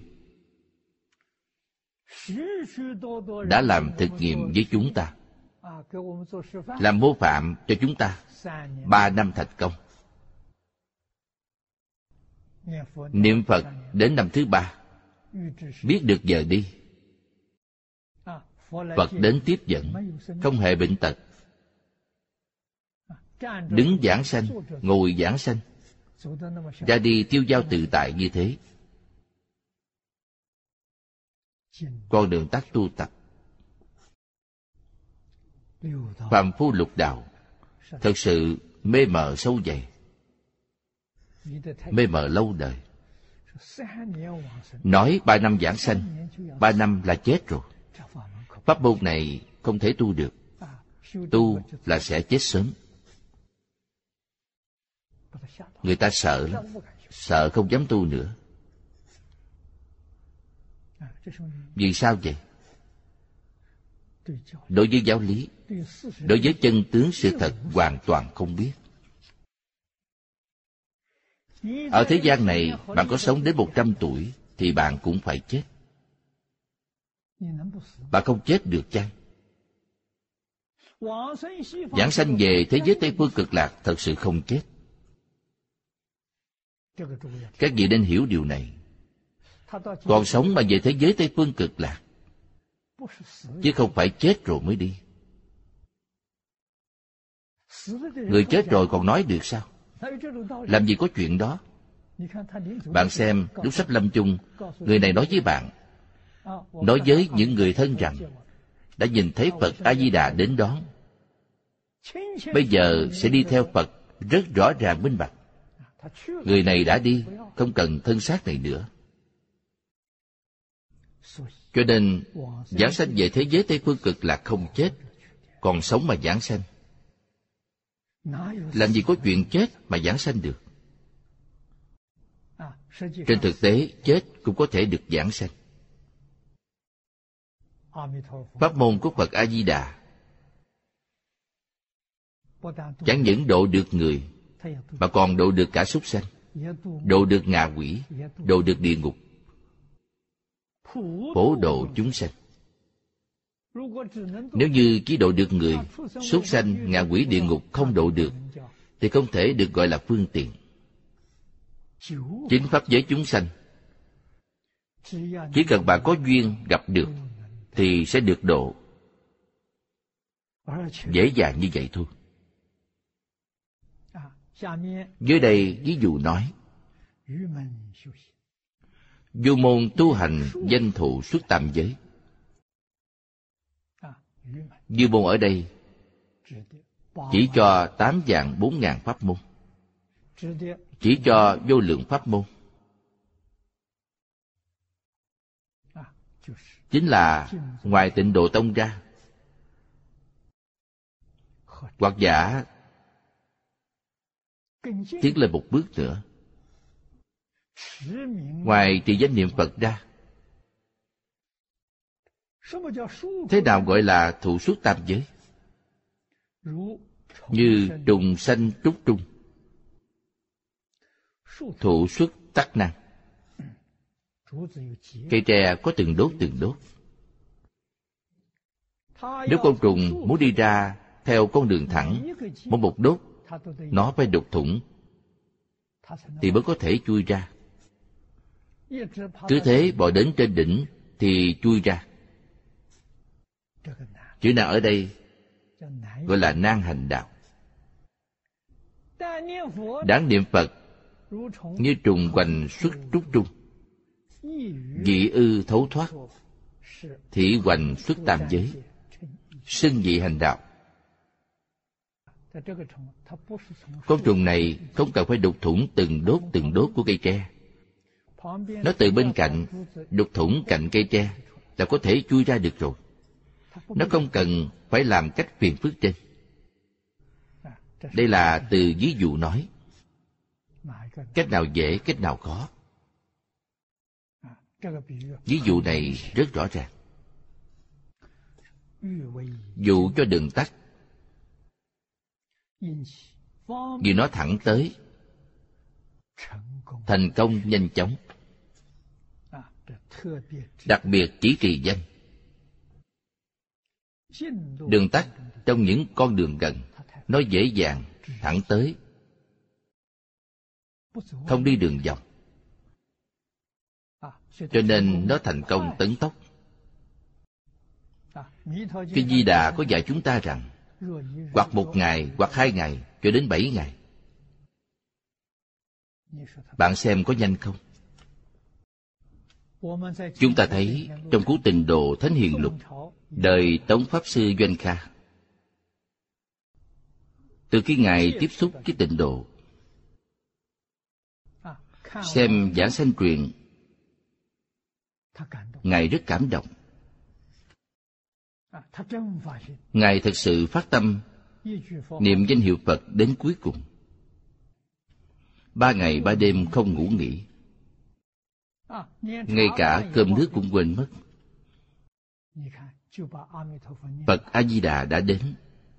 đã làm thực nghiệm với chúng ta, làm mô phạm cho chúng ta. 3 năm thành công. Niệm Phật đến năm thứ 3, biết được giờ đi. Phật đến tiếp dẫn, không hề bệnh tật. Đứng giảng sanh, ngồi giảng sanh, ra đi tiêu dao tự tại như thế. Con đường tắt tu tập, phàm phu lục đạo, thật sự mê mờ sâu dày, mê mờ lâu đời. Nói 3 năm giảng sanh, 3 năm là chết rồi. Pháp môn này không thể tu được. Tu là sẽ chết sớm. Người ta sợ lắm, sợ không dám tu nữa. Vì sao vậy? Đối với giáo lý, đối với chân tướng sự thật hoàn toàn không biết. Ở thế gian này, bạn có sống đến 100 tuổi thì bạn cũng phải chết. Bạn không chết được chăng? Giảng sanh về thế giới Tây Phương Cực Lạc thật sự không chết. Các vị nên hiểu điều này. Còn sống mà về thế giới Tây Phương Cực Lạc, chứ không phải chết rồi mới đi. Người chết rồi còn nói được sao? Làm gì có chuyện đó. Bạn xem, lúc sắp lâm chung, người này nói với bạn, nói với những người thân rằng đã nhìn thấy Phật A-di-đà đến đón, bây giờ sẽ đi theo Phật rất rõ ràng minh bạch. Người này đã đi, không cần thân xác này nữa. Cho nên giảng sanh về thế giới Tây Phương Cực là không chết, còn sống mà giảng sanh. Làm gì có chuyện chết mà giảng sanh được. Trên thực tế, chết cũng có thể được giảng sanh. Pháp môn của Phật A-di-đà chẳng những độ được người, mà còn độ được cả súc sanh, độ được ngạ quỷ, độ được địa ngục, phổ độ chúng sanh. Nếu như chỉ độ được người, súc sanh, ngạ quỷ, địa ngục không độ được, thì không thể được gọi là phương tiện. Chính pháp giới chúng sanh, chỉ cần bạn có duyên gặp được thì sẽ được độ. Dễ dàng như vậy thôi. Dưới đây ví dụ nói, du môn tu hành danh thụ xuất tam giới. Du môn ở đây chỉ cho 8 vạn 4 ngàn pháp môn, chỉ cho vô lượng pháp môn. Chính là ngoài Tịnh Độ Tông ra, hoặc giả tiến lên một bước nữa, ngoài trì danh niệm Phật ra. Thế nào gọi là thụ xuất tam giới? Như trùng sanh trúc trung, thụ xuất tắc năng. Cây tre có từng đốt từng đốt. Nếu côn trùng muốn đi ra theo con đường thẳng, mỗi một đốt nó phải đục thủng thì mới có thể chui ra. Cứ thế bò đến trên đỉnh thì chui ra. Chữ nào ở đây gọi là nan hành đạo. Đáng niệm Phật như trùng hoành xuất trúc trung, dị ư thấu thoát, thị hoành xuất tam giới, xưng dị hành đạo. Con trùng này không cần phải đục thủng từng đốt của cây tre. Nó từ bên cạnh đục thủng cạnh cây tre là có thể chui ra được rồi. Nó không cần phải làm cách phiền phức trên. Đây là từ ví dụ nói. Cách nào dễ, cách nào khó. Ví dụ này rất rõ ràng. Dụ cho đường tắt, vì nó thẳng tới, thành công nhanh chóng. Đặc biệt chỉ trì danh. Đường tắt trong những con đường gần, nó dễ dàng thẳng tới, không đi đường vòng. Cho nên nó thành công tấn tốc. Kinh Di Đà có dạy chúng ta rằng, hoặc 1 ngày, hoặc 2 ngày, cho đến 7 ngày. Bạn xem có nhanh không? Chúng ta thấy trong cuốn Tịnh Độ Thánh Hiền Lục, đời Tống Pháp Sư Doanh Kha, từ khi Ngài tiếp xúc với Tịnh Độ, xem giảng sanh truyện, Ngài rất cảm động. Ngài thật sự phát tâm niệm danh hiệu Phật đến cuối cùng. 3 ngày 3 đêm không ngủ nghỉ. Ngay cả cơm nước cũng quên mất. Phật A-di-đà đã đến.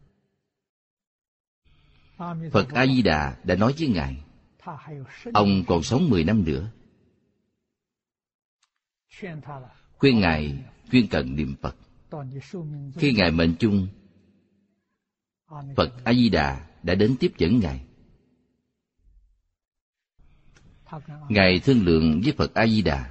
Phật A-di-đà đã nói với Ngài, ông còn sống 10 năm nữa. Khuyên Ngài chuyên cần niệm Phật. Khi Ngài mệnh chung, Phật A-di-đà đã đến tiếp dẫn Ngài. Ngài thương lượng với Phật A-di-đà.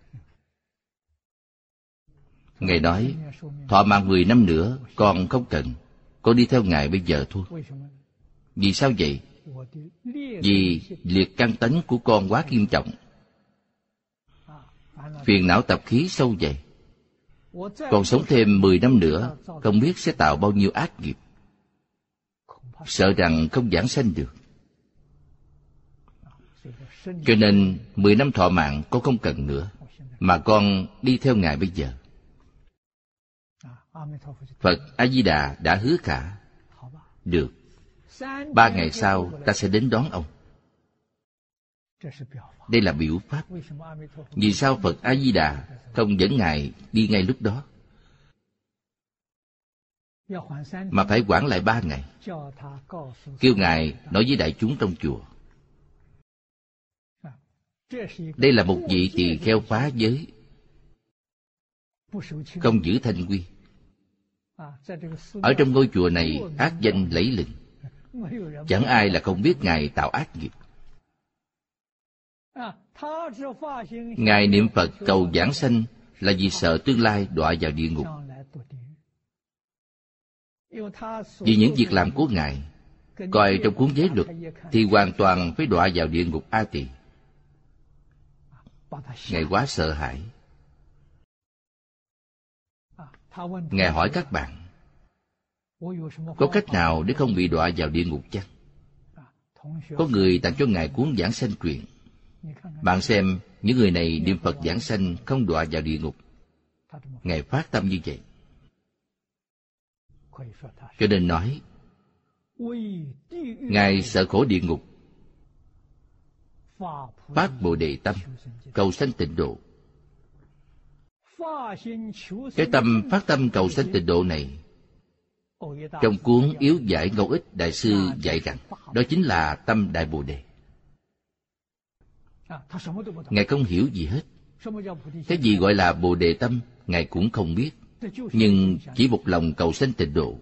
Ngài nói, thọ mạng 10 năm nữa con không cần, con đi theo Ngài bây giờ thôi. Vì sao vậy? Vì liệt căn tánh của con quá nghiêm trọng, phiền não tập khí sâu dày. Còn sống thêm 10 năm nữa, không biết sẽ tạo bao nhiêu ác nghiệp. Sợ rằng không giảng sanh được. Cho nên 10 năm thọ mạng con không cần nữa, mà con đi theo Ngài bây giờ. Phật A-di-đà đã hứa cả. Được, 3 ngày sau ta sẽ đến đón ông. Đây là biểu pháp. Vì sao Phật A-di-đà không dẫn Ngài đi ngay lúc đó, mà phải hoãn lại 3 ngày, kêu Ngài nói với đại chúng trong chùa? Đây là một vị tỳ kheo phá giới, không giữ thanh quy. Ở trong ngôi chùa này ác danh lẫy lừng, chẳng ai là không biết Ngài tạo ác nghiệp. Ngài niệm Phật cầu giảng sanh là vì sợ tương lai đọa vào địa ngục. Vì những việc làm của Ngài, coi trong cuốn giới luật, thì hoàn toàn phải đọa vào địa ngục A Tỳ. Ngài quá sợ hãi. Ngài hỏi các bạn, có cách nào để không bị đọa vào địa ngục chăng? Có người tặng cho Ngài cuốn giảng sanh truyện. Bạn xem, những người này niệm Phật giảng sanh không đọa vào địa ngục. Ngài phát tâm như vậy. Cho nên nói, Ngài sợ khổ địa ngục, phát Bồ Đề tâm, cầu sanh tịnh độ. Cái tâm phát tâm cầu sanh tịnh độ này, trong cuốn Yếu Giải Ngẫu Ích Đại sư dạy rằng, đó chính là tâm Đại Bồ Đề. Ngài không hiểu gì hết. Cái gì gọi là Bồ Đề tâm, Ngài cũng không biết. Nhưng chỉ một lòng cầu sanh tịnh độ.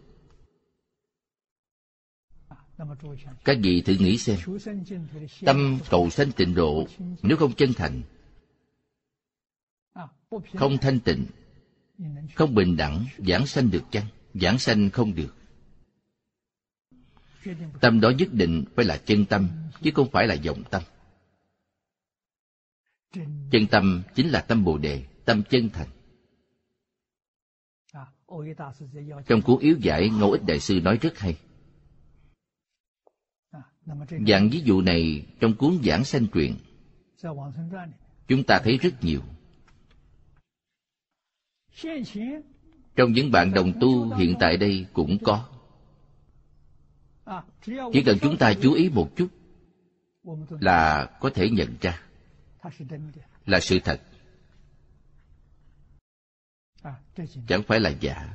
Các vị thử nghĩ xem, tâm cầu sanh tịnh độ nếu không chân thành, không thanh tịnh, không bình đẳng, giảng sanh được chăng? Giảng sanh không được. Tâm đó nhất định phải là chân tâm, chứ không phải là vọng tâm. Chân tâm chính là tâm Bồ Đề, tâm chân thành. Trong cuốn Yếu Giải Ngẫu Ích Đại sư nói rất hay. Dạng ví dụ này trong cuốn Giảng Sanh Truyện chúng ta thấy rất nhiều. Trong những bạn đồng tu hiện tại đây cũng có. Chỉ cần chúng ta chú ý một chút là có thể nhận ra là sự thật, chẳng phải là giả.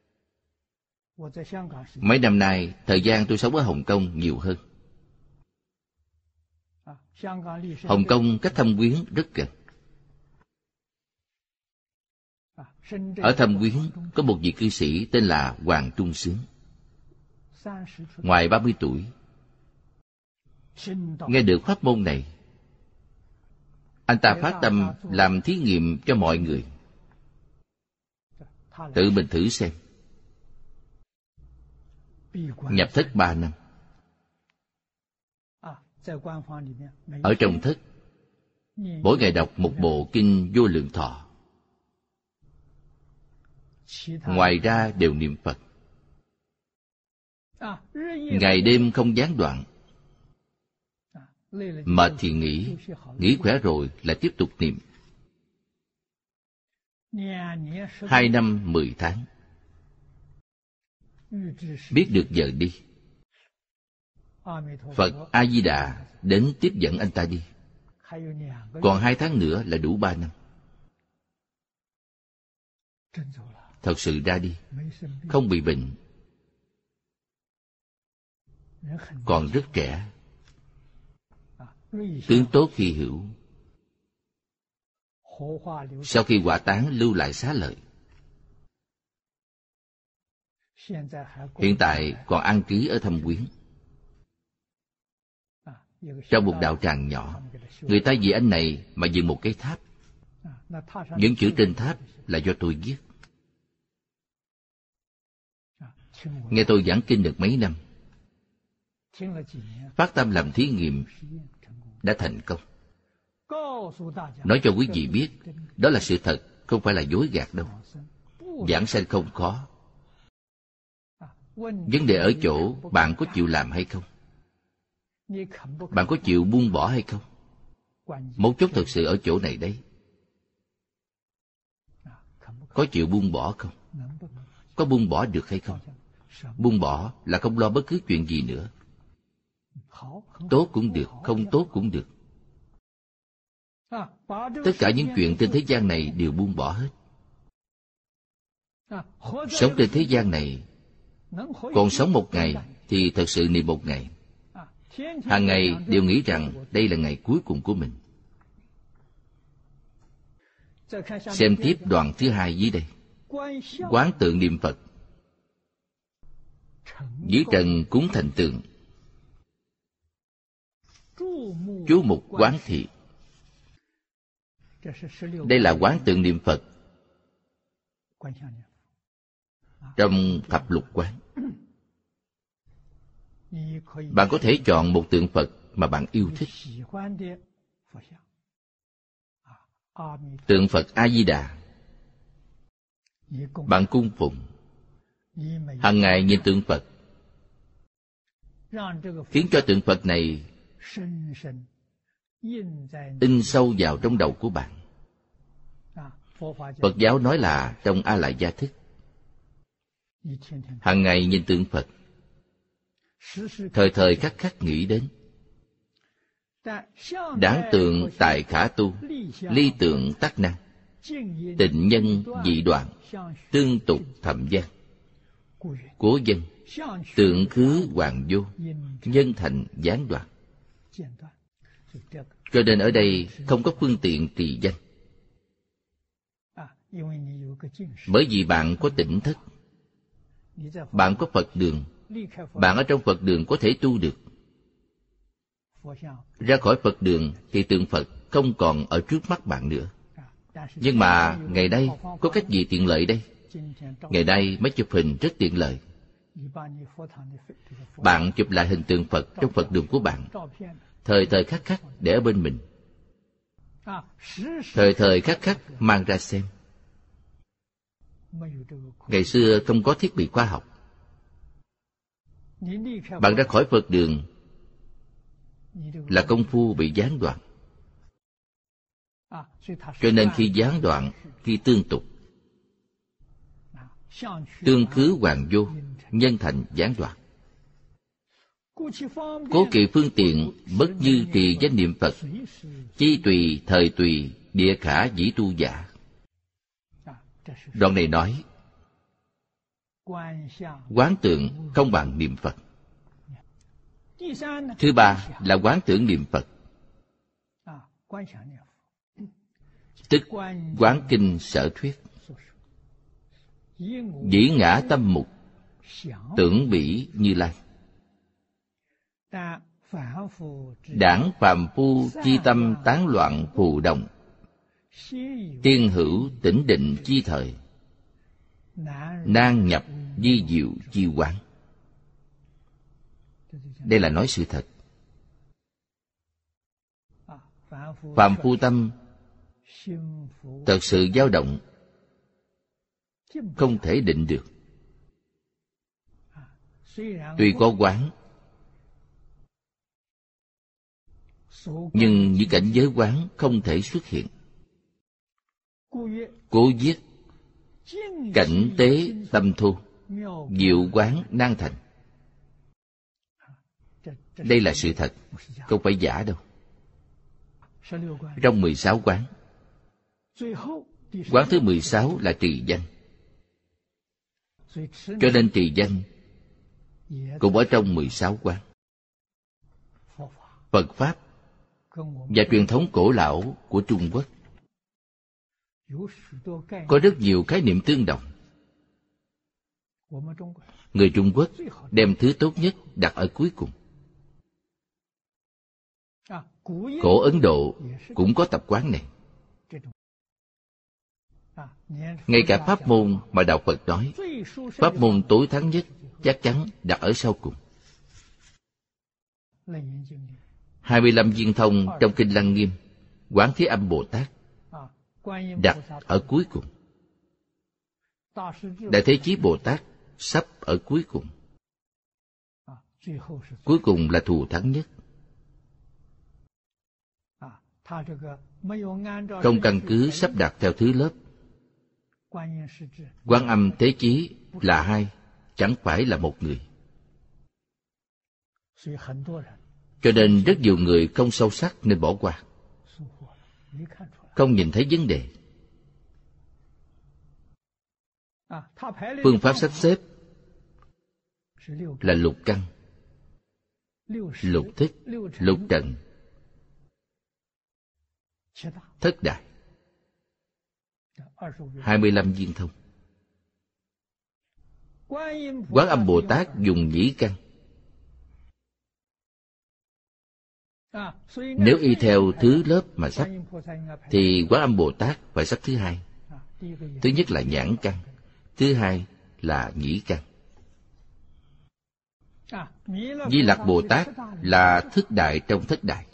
Mấy năm nay, thời gian tôi sống ở Hồng Kông nhiều hơn. Hồng Kông cách Thâm Quyến rất gần. Ở Thâm Quyến có một vị cư sĩ tên là Hoàng Trung Sướng. Ngoài 30 tuổi, nghe được pháp môn này, anh ta phát tâm làm thí nghiệm cho mọi người. Tự mình thử xem. Nhập thất 3 năm. Ở trong thất, mỗi ngày đọc một bộ kinh Vô Lượng Thọ. Ngoài ra đều niệm Phật. Ngày đêm không gián đoạn. Mệt thì nghỉ, nghỉ khỏe rồi lại tiếp tục niệm. 2 năm 10 tháng. Biết được giờ đi, Phật A-di-đà đến tiếp dẫn anh ta đi. Còn 2 tháng nữa là đủ 3 năm. Thật sự ra đi, không bị bệnh, còn rất trẻ, tướng tốt hy hữu. Sau khi hỏa táng lưu lại xá lợi. Hiện tại còn an trí ở Thâm Quyến. Trong một đạo tràng nhỏ, người ta vì anh này mà dựng một cái tháp. Những chữ trên tháp là do tôi viết. Nghe tôi giảng kinh được mấy năm, phát tâm làm thí nghiệm đã thành công. Nói cho quý vị biết, đó là sự thật, không phải là dối gạt đâu. Giảng sanh không khó. Vấn đề ở chỗ bạn có chịu làm hay không? Bạn có chịu buông bỏ hay không? Mấu chốt thực sự ở chỗ này đấy. Có chịu buông bỏ không? Có buông bỏ được hay không? Buông bỏ là không lo bất cứ chuyện gì nữa. Tốt cũng được, không tốt cũng được. Tất cả những chuyện trên thế gian này đều buông bỏ hết. Sống trên thế gian này, còn sống một ngày thì thật sự niệm một ngày. Hàng ngày đều nghĩ rằng đây là ngày cuối cùng của mình. Xem tiếp đoạn thứ hai dưới đây. Quán tượng niệm Phật. Dưới trần cúng thành tượng. Chú mục quán thị. Đây là quán tượng niệm Phật trong thập lục quán. Bạn có thể chọn một tượng Phật mà bạn yêu thích. Tượng Phật A Di Đà, bạn cung phụng. Hàng ngày nhìn tượng Phật, khiến cho tượng Phật này in sâu vào trong đầu của bạn. Phật giáo nói là trong A Lại Gia Thức. Hàng ngày nhìn tượng Phật, thời thời khắc khắc nghĩ đến. Đản tượng tại khả tu, ly tượng tắc năng. Tịnh nhân dị đoạn, tương tục thậm gian. Cố dân, tượng khứ hoàng vô, nhân thành gián đoạn. Cho nên ở đây không có phương tiện trì danh. Bởi vì bạn có tỉnh thức, bạn có Phật đường, bạn ở trong Phật đường có thể tu được. Ra khỏi Phật đường thì tượng Phật không còn ở trước mắt bạn nữa. Nhưng mà ngày nay có cách gì tiện lợi đây? Ngày nay máy chụp hình rất tiện lợi. Bạn chụp lại hình tượng Phật trong Phật đường của bạn, thời thời khắc khắc để ở bên mình, thời thời khắc khắc mang ra xem. Ngày xưa không có thiết bị khoa học. Bạn ra khỏi Phật đường là công phu bị gián đoạn. Cho nên khi gián đoạn, khi tương tục, tương khứ hoàng vô, nhân thành gián đoạn. Cố kỵ phương tiện, bất như trì danh niệm Phật, chi tùy thời tùy, địa khả dĩ tu giả. Đoạn này nói quán tượng không bằng niệm Phật. Thứ ba là quán tưởng niệm Phật, tức quán kinh sở thuyết. Dĩ ngã tâm mục, tưởng bỉ Như Lai. Đảng phàm phu chi tâm tán loạn phù đồng, tiên hữu tỉnh định chi thời, nan nhập di diệu chi quán. Đây là nói sự thật. Phàm phu tâm thật sự dao động, không thể định được. Tuy có quán, nhưng những cảnh giới quán không thể xuất hiện. Cố viết cảnh tế tâm thu, diệu quán nan thành. Đây là sự thật, không phải giả đâu. Trong 16 quán, quán thứ 16 là trì danh. Cho nên trì danh cũng ở trong 16 quán. Phật Pháp và truyền thống cổ lão của Trung Quốc có rất nhiều khái niệm tương đồng. Người Trung Quốc đem thứ tốt nhất đặt ở cuối cùng. Cổ Ấn Độ cũng có tập quán này. Ngay cả pháp môn mà Đạo Phật nói, pháp môn tối thắng nhất chắc chắn đặt ở sau cùng. 25 viên thông trong Kinh Lăng Nghiêm, Quán Thế Âm Bồ Tát đặt ở cuối cùng. Đại Thế Chí Bồ Tát sắp ở cuối cùng. Cuối cùng là thù thắng nhất. Không căn cứ sắp đặt theo thứ lớp. Quán Âm Thế Chí là hai, chẳng phải là một người. Cho nên rất nhiều người không sâu sắc nên bỏ qua, không nhìn thấy vấn đề. Phương pháp sắp xếp là lục căn, lục thức, lục trần, thất đại, 25 viên thông. Quán Âm Bồ Tát dùng nhĩ căn. Nếu y theo thứ lớp mà sắp, thì Quán Âm Bồ Tát phải sắp thứ hai. Thứ nhất là nhãn căn, thứ hai là nhĩ căn. Di Lặc Bồ Tát là thức đại trong thất đại.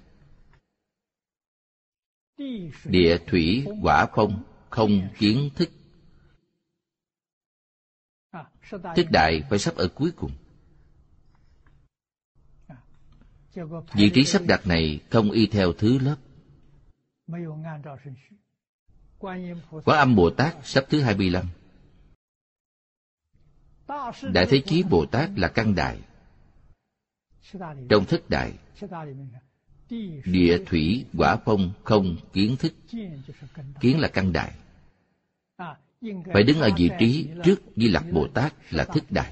Địa, thủy, hỏa, phong, không, kiến, thức. Thức đại phải sắp ở cuối cùng. Vị trí sắp đặt này không y theo thứ lớp. Quán Âm Bồ Tát sắp thứ 25. Đại Thế Chí Bồ Tát là căn đại. Trong thất đại, địa, thủy, hỏa, phong, không, kiến, thức. Kiến là căn đại. Phải đứng ở vị trí trước Di Lặc Bồ Tát là thức đại.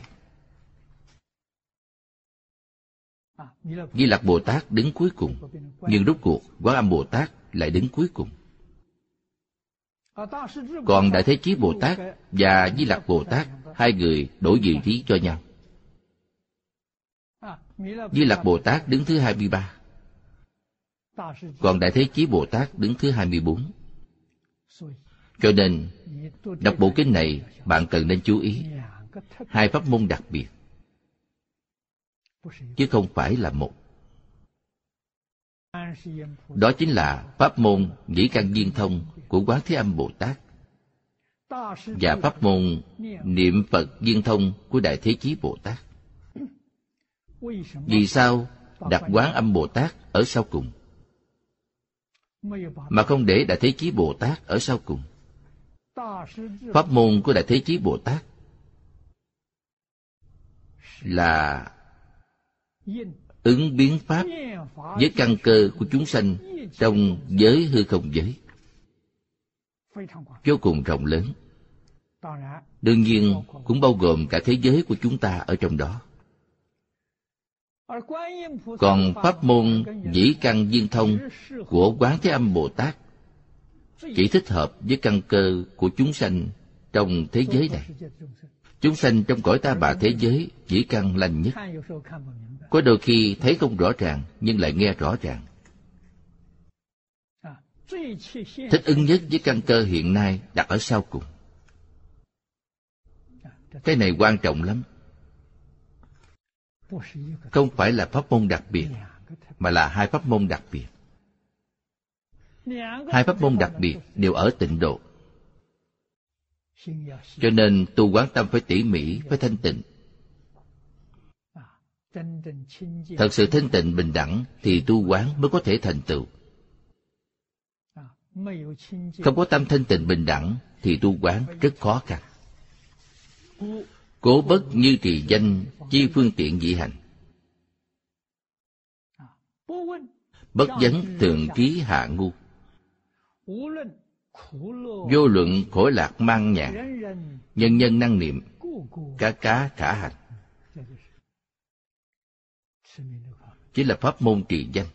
Di Lặc Bồ Tát đứng cuối cùng, nhưng rốt cuộc Quán Âm Bồ Tát lại đứng cuối cùng. Còn Đại Thế Chí Bồ Tát và Di Lặc Bồ Tát, hai người đổi vị trí cho nhau. Di Lặc Bồ Tát đứng thứ 23, còn Đại Thế Chí Bồ Tát đứng thứ 24. Cho nên, đọc bộ kinh này, bạn cần nên chú ý hai pháp môn đặc biệt, chứ không phải là một. Đó chính là pháp môn nhĩ căn viên thông của Quán Thế Âm Bồ Tát và pháp môn niệm Phật viên thông của Đại Thế Chí Bồ Tát. Vì sao đặt Quán Âm Bồ Tát ở sau cùng, mà không để Đại Thế Chí Bồ Tát ở sau cùng? Pháp môn của Đại Thế Chí Bồ Tát là ứng biến pháp với căn cơ của chúng sanh trong giới hư không giới, vô cùng rộng lớn. Đương nhiên cũng bao gồm cả thế giới của chúng ta ở trong đó. Còn pháp môn nhĩ căn viên thông của Quán Thế Âm Bồ Tát chỉ thích hợp với căn cơ của chúng sanh trong thế giới này. Chúng sanh trong cõi ta bà thế giới nhĩ căn lành nhất. Có đôi khi thấy không rõ ràng nhưng lại nghe rõ ràng. Thích ứng nhất với căn cơ hiện nay đặt ở sau cùng. Cái này quan trọng lắm. Không phải là pháp môn đặc biệt, mà là hai pháp môn đặc biệt. Hai pháp môn đặc biệt đều ở tịnh độ. Cho nên tu quán tâm phải tỉ mỉ, phải thanh tịnh. Thật sự thanh tịnh bình đẳng thì tu quán mới có thể thành tựu. Không có tâm thanh tịnh bình đẳng thì tu quán rất khó khăn. Cố bất như trì danh chi phương tiện dị hành. Bất vấn thường trí hạ ngu. Vô luận khổ lạc mang nhàn. Nhân nhân năng niệm. Cá cá khả hành. Chỉ là pháp môn trì danh.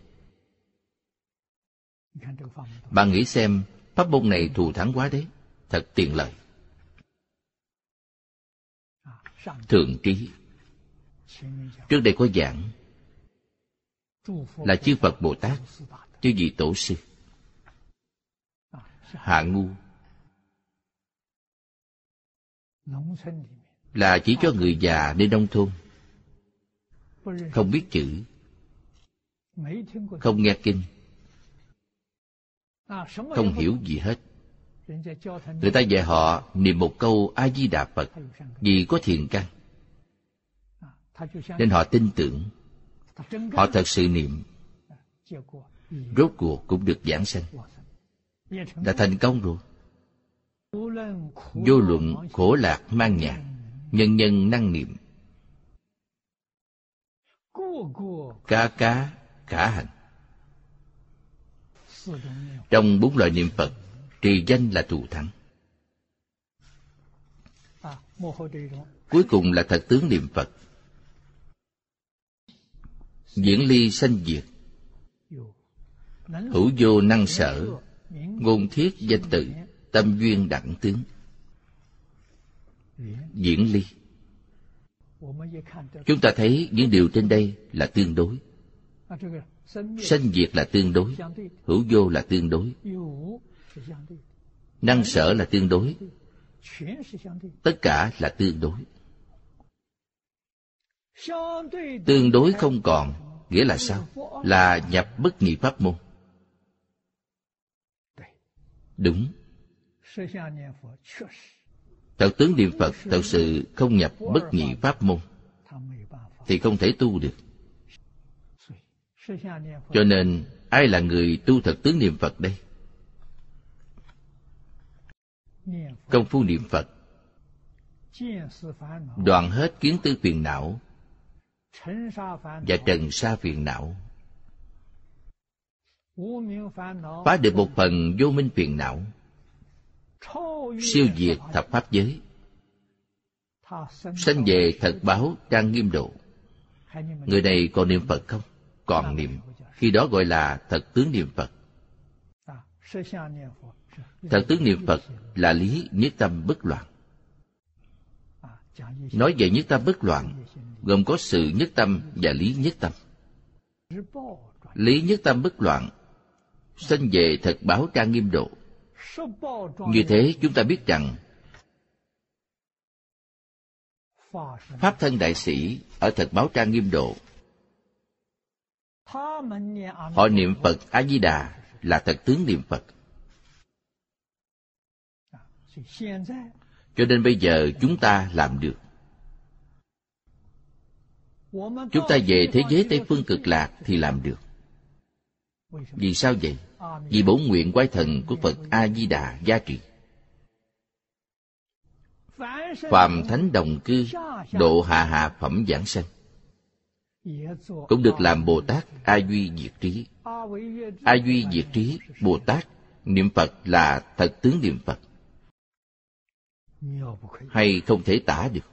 Bạn nghĩ xem, pháp môn này thù thắng quá đấy. Thật tiền lợi. Thượng trí. Trước đây có giảng là chư Phật Bồ Tát, chư vị tổ sư. Hạ ngu là chỉ cho người già nơi nông thôn, không biết chữ, không nghe kinh, không hiểu gì hết. Người ta dạy họ niệm một câu A Di Đà Phật vì có thiền căn, nên họ tin tưởng, họ thật sự niệm, rốt cuộc cũng được giảng sanh, đã thành công rồi. Vô luận khổ lạc mang nhạc, nhân nhân năng niệm, cá cá khả hành. Trong 4 loại niệm Phật, trì danh là thù thắng. Cuối cùng là thật tướng niệm Phật. Diễn ly sanh diệt, hữu vô năng sở, ngôn thiết danh tự, tâm duyên đẳng tướng. Diễn ly, chúng ta thấy những điều trên đây là tương đối. Sanh diệt là tương đối, hữu vô là tương đối, năng sở là tương đối, tất cả là tương đối. Tương đối không còn nghĩa là sao? Là nhập bất nhị pháp môn. Đúng. Thật tướng niệm Phật thật sự không nhập bất nhị pháp môn thì không thể tu được. Cho nên ai là người tu thật tướng niệm Phật đây? Công phu niệm Phật đoạn hết kiến tư phiền não và trần sa phiền não, phá được một phần vô minh phiền não, siêu diệt thập pháp giới, sanh về thật báo trang nghiêm độ. Người này còn niệm Phật không? Còn niệm. Khi đó gọi là thật tướng niệm Phật. Thật tướng niệm Phật là lý nhất tâm bất loạn. Nói về nhất tâm bất loạn gồm có sự nhất tâm và lý nhất tâm. Lý nhất tâm bất loạn sanh về thật báo trang nghiêm độ. Như thế chúng ta biết rằng Pháp thân đại sĩ ở thật báo trang nghiêm độ, họ niệm Phật A Di Đà là thật tướng niệm Phật. Cho nên bây giờ chúng ta làm được. Chúng ta về thế giới Tây Phương Cực Lạc thì làm được. Vì sao vậy? Vì bổn nguyện quái thần của Phật A Di Đà gia trì. Phàm thánh đồng cư, độ hạ hạ phẩm giảng sanh, cũng được làm Bồ Tát A Duy Diệt Trí. A Duy Diệt Trí Bồ Tát niệm Phật là thật tướng niệm Phật, hay không thể tả được.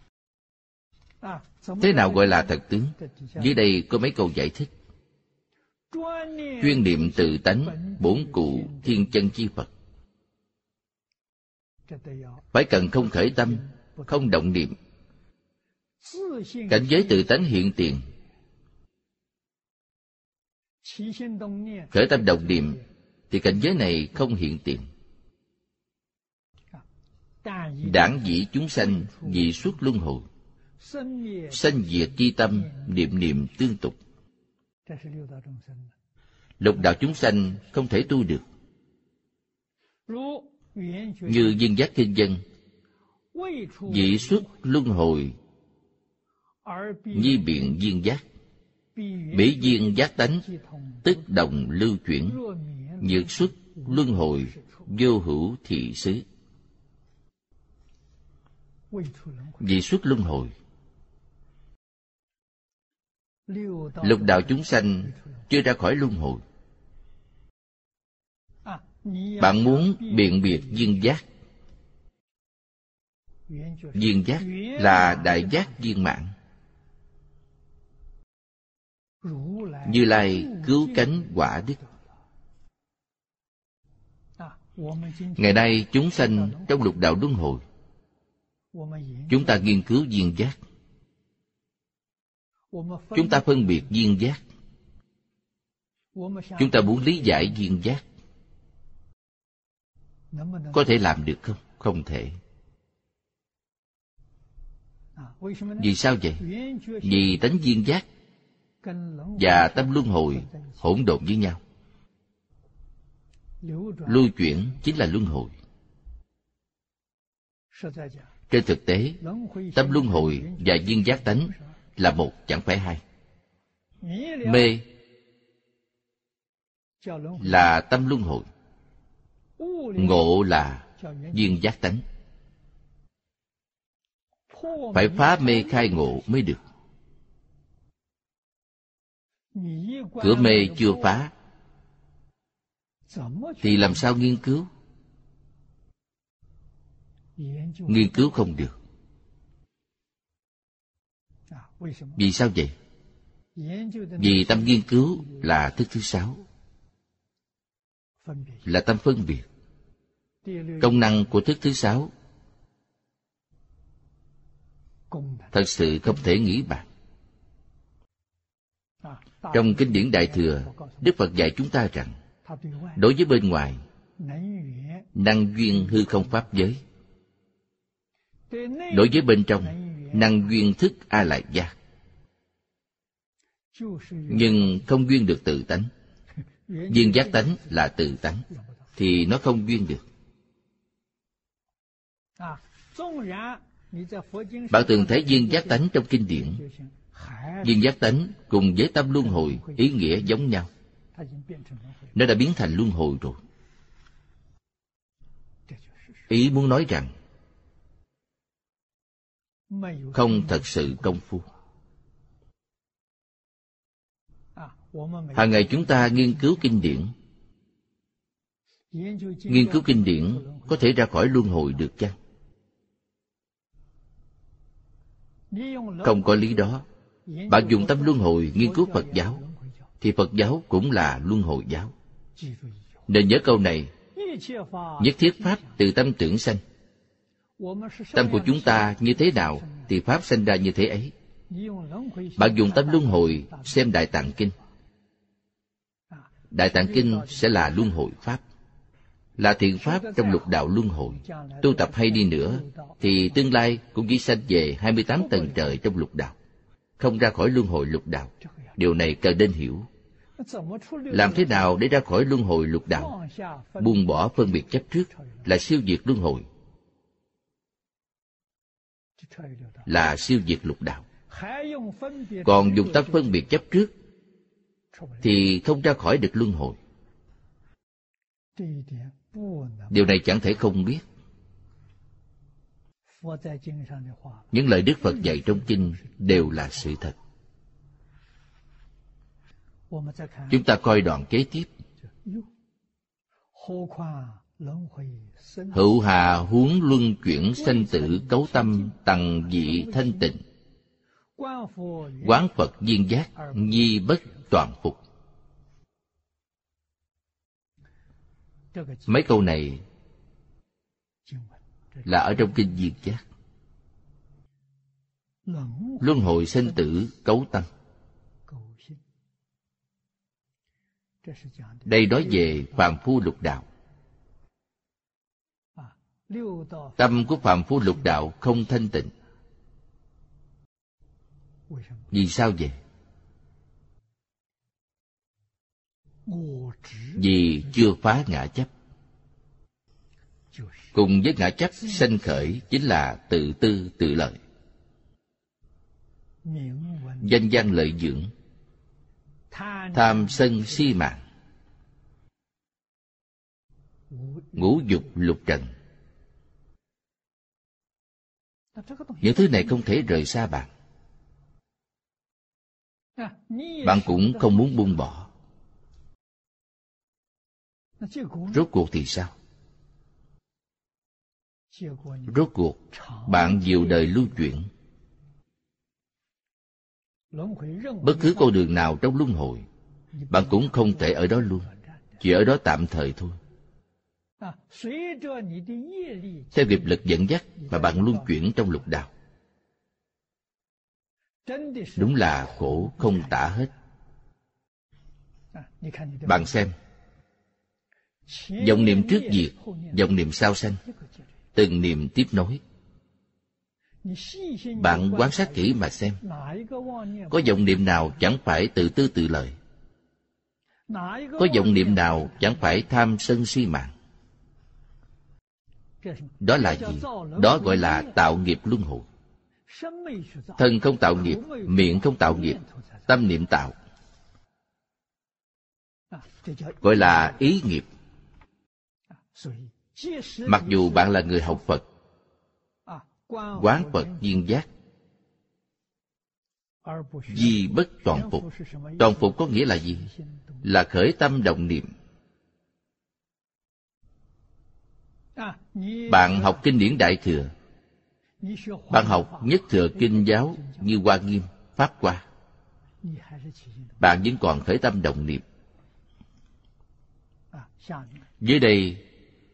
Thế nào gọi là thật tướng? Dưới đây có mấy câu giải thích. Chuyên niệm tự tánh bổn cụ thiên chân chi Phật, phải cần không khởi tâm, không động niệm. Cảnh giới tự tánh hiện tiền, khởi tâm động niệm thì cảnh giới này không hiện tiền. Đảng dĩ chúng sanh dị xuất luân hồi, sanh diệt chi tâm niệm niệm tương tục. Lục đạo chúng sanh không thể tu được. Như Viên Giác Kinh Dân, dị xuất luân hồi nhi biện viên giác, bỉ viên giác tánh tức đồng lưu chuyển, nhược xuất luân hồi vô hữu thị xứ. Dị xuất luân hồi, lục đạo chúng sanh chưa ra khỏi luân hồi. Bạn muốn biện biệt viên giác. Viên giác là đại giác viên mãn. Như Lai cứu cánh quả đức. Ngày nay chúng sanh trong lục đạo luân hồi, chúng ta nghiên cứu viên giác, chúng ta phân biệt viên giác, chúng ta muốn lý giải viên giác. Có thể làm được không? Không thể. Vì sao vậy? Vì tánh viên giác và tâm luân hồi hỗn độn với nhau. Lưu chuyển chính là luân hồi. Trên thực tế, tâm luân hồi và duyên giác tánh là một chẳng phải hai. Mê là tâm luân hồi, ngộ là duyên giác tánh. Phải phá mê khai ngộ mới được. Cửa mê chưa phá thì làm sao nghiên cứu? Nghiên cứu không được. Vì sao vậy? Vì tâm nghiên cứu là thức thứ sáu, là tâm phân biệt. Công năng của thức thứ sáu thật sự không thể nghĩ bàn. Trong kinh điển Đại Thừa, Đức Phật dạy chúng ta rằng đối với bên ngoài, năng duyên hư không pháp giới. Đối với bên trong, năng duyên thức A Lại Gia. Nhưng không duyên được tự tánh. Duyên giác tánh là tự tánh, thì nó không duyên được. Bạn thường thấy duyên giác tánh trong kinh điển. Duyên giác tánh cùng với tâm luân hồi ý nghĩa giống nhau. Nó đã biến thành luân hồi rồi. Ý muốn nói rằng không thật sự công phu. Hàng ngày chúng ta nghiên cứu kinh điển. Nghiên cứu kinh điển có thể ra khỏi luân hồi được chăng? Không có lý đó. Bạn dùng tâm luân hồi nghiên cứu Phật giáo, thì Phật giáo cũng là luân hồi giáo. Nên nhớ câu này: nhất thiết pháp từ tâm tưởng sanh. Tâm của chúng ta như thế nào thì pháp sanh ra như thế ấy. Bạn dùng tâm luân hồi xem Đại Tạng Kinh. Đại Tạng Kinh sẽ là luân hồi pháp, là thiện pháp trong lục đạo luân hồi. Tu tập hay đi nữa thì tương lai cũng chỉ sanh về 28 tầng trời trong lục đạo, không ra khỏi luân hồi lục đạo. Điều này cần nên hiểu. Làm thế nào để ra khỏi luân hồi lục đạo? Buông bỏ phân biệt chấp trước là siêu diệt luân hồi, là siêu diệt lục đạo. Còn dùng tâm phân biệt chấp trước thì không ra khỏi được luân hồi. Điều này chẳng thể không biết. Những lời Đức Phật dạy trong kinh đều là sự thật. Chúng ta coi đoạn kế tiếp. Hữu hà huống luân chuyển sanh tử cấu tâm tằng dị thanh tịnh. Quán Phật duyên giác nhi bất toàn phục. Mấy câu này là ở trong kinh Duyên Giác. Luân hồi sanh tử cấu tâm. Đây nói về phàm phu lục đạo. Tâm của phàm phu lục đạo không thanh tịnh. Vì sao vậy? Vì chưa phá ngã chấp. Cùng với ngã chấp sanh khởi chính là tự tư tự lợi, danh văn lợi dưỡng, tham sân si mạng, ngũ dục lục trần. Những thứ này không thể rời xa bạn. Bạn cũng không muốn buông bỏ. Rốt cuộc thì sao? Rốt cuộc bạn nhiều đời lưu chuyển. Bất cứ con đường nào trong luân hồi, bạn cũng không thể ở đó luôn, chỉ ở đó tạm thời thôi. Theo nghiệp lực dẫn dắt mà bạn luân chuyển trong lục đạo, đúng là khổ không tả hết. Bạn xem, vọng niệm trước diệt, vọng niệm sau sanh, từng niệm tiếp nối. Bạn quan sát kỹ mà xem, có vọng niệm nào chẳng phải tự tư tự lợi? Có vọng niệm nào chẳng phải tham sân si mạng? Đó là gì? Đó gọi là tạo nghiệp luân hồi. Thân không tạo nghiệp, miệng không tạo nghiệp, tâm niệm tạo, gọi là ý nghiệp. Mặc dù bạn là người học Phật, quán Phật viên giác, di bất toàn phục. Toàn phục có nghĩa là gì? Là khởi tâm động niệm. Bạn học kinh điển Đại Thừa, bạn học Nhất Thừa Kinh giáo như Hoa Nghiêm, Pháp Hoa, bạn vẫn còn khởi tâm động niệm. Dưới đây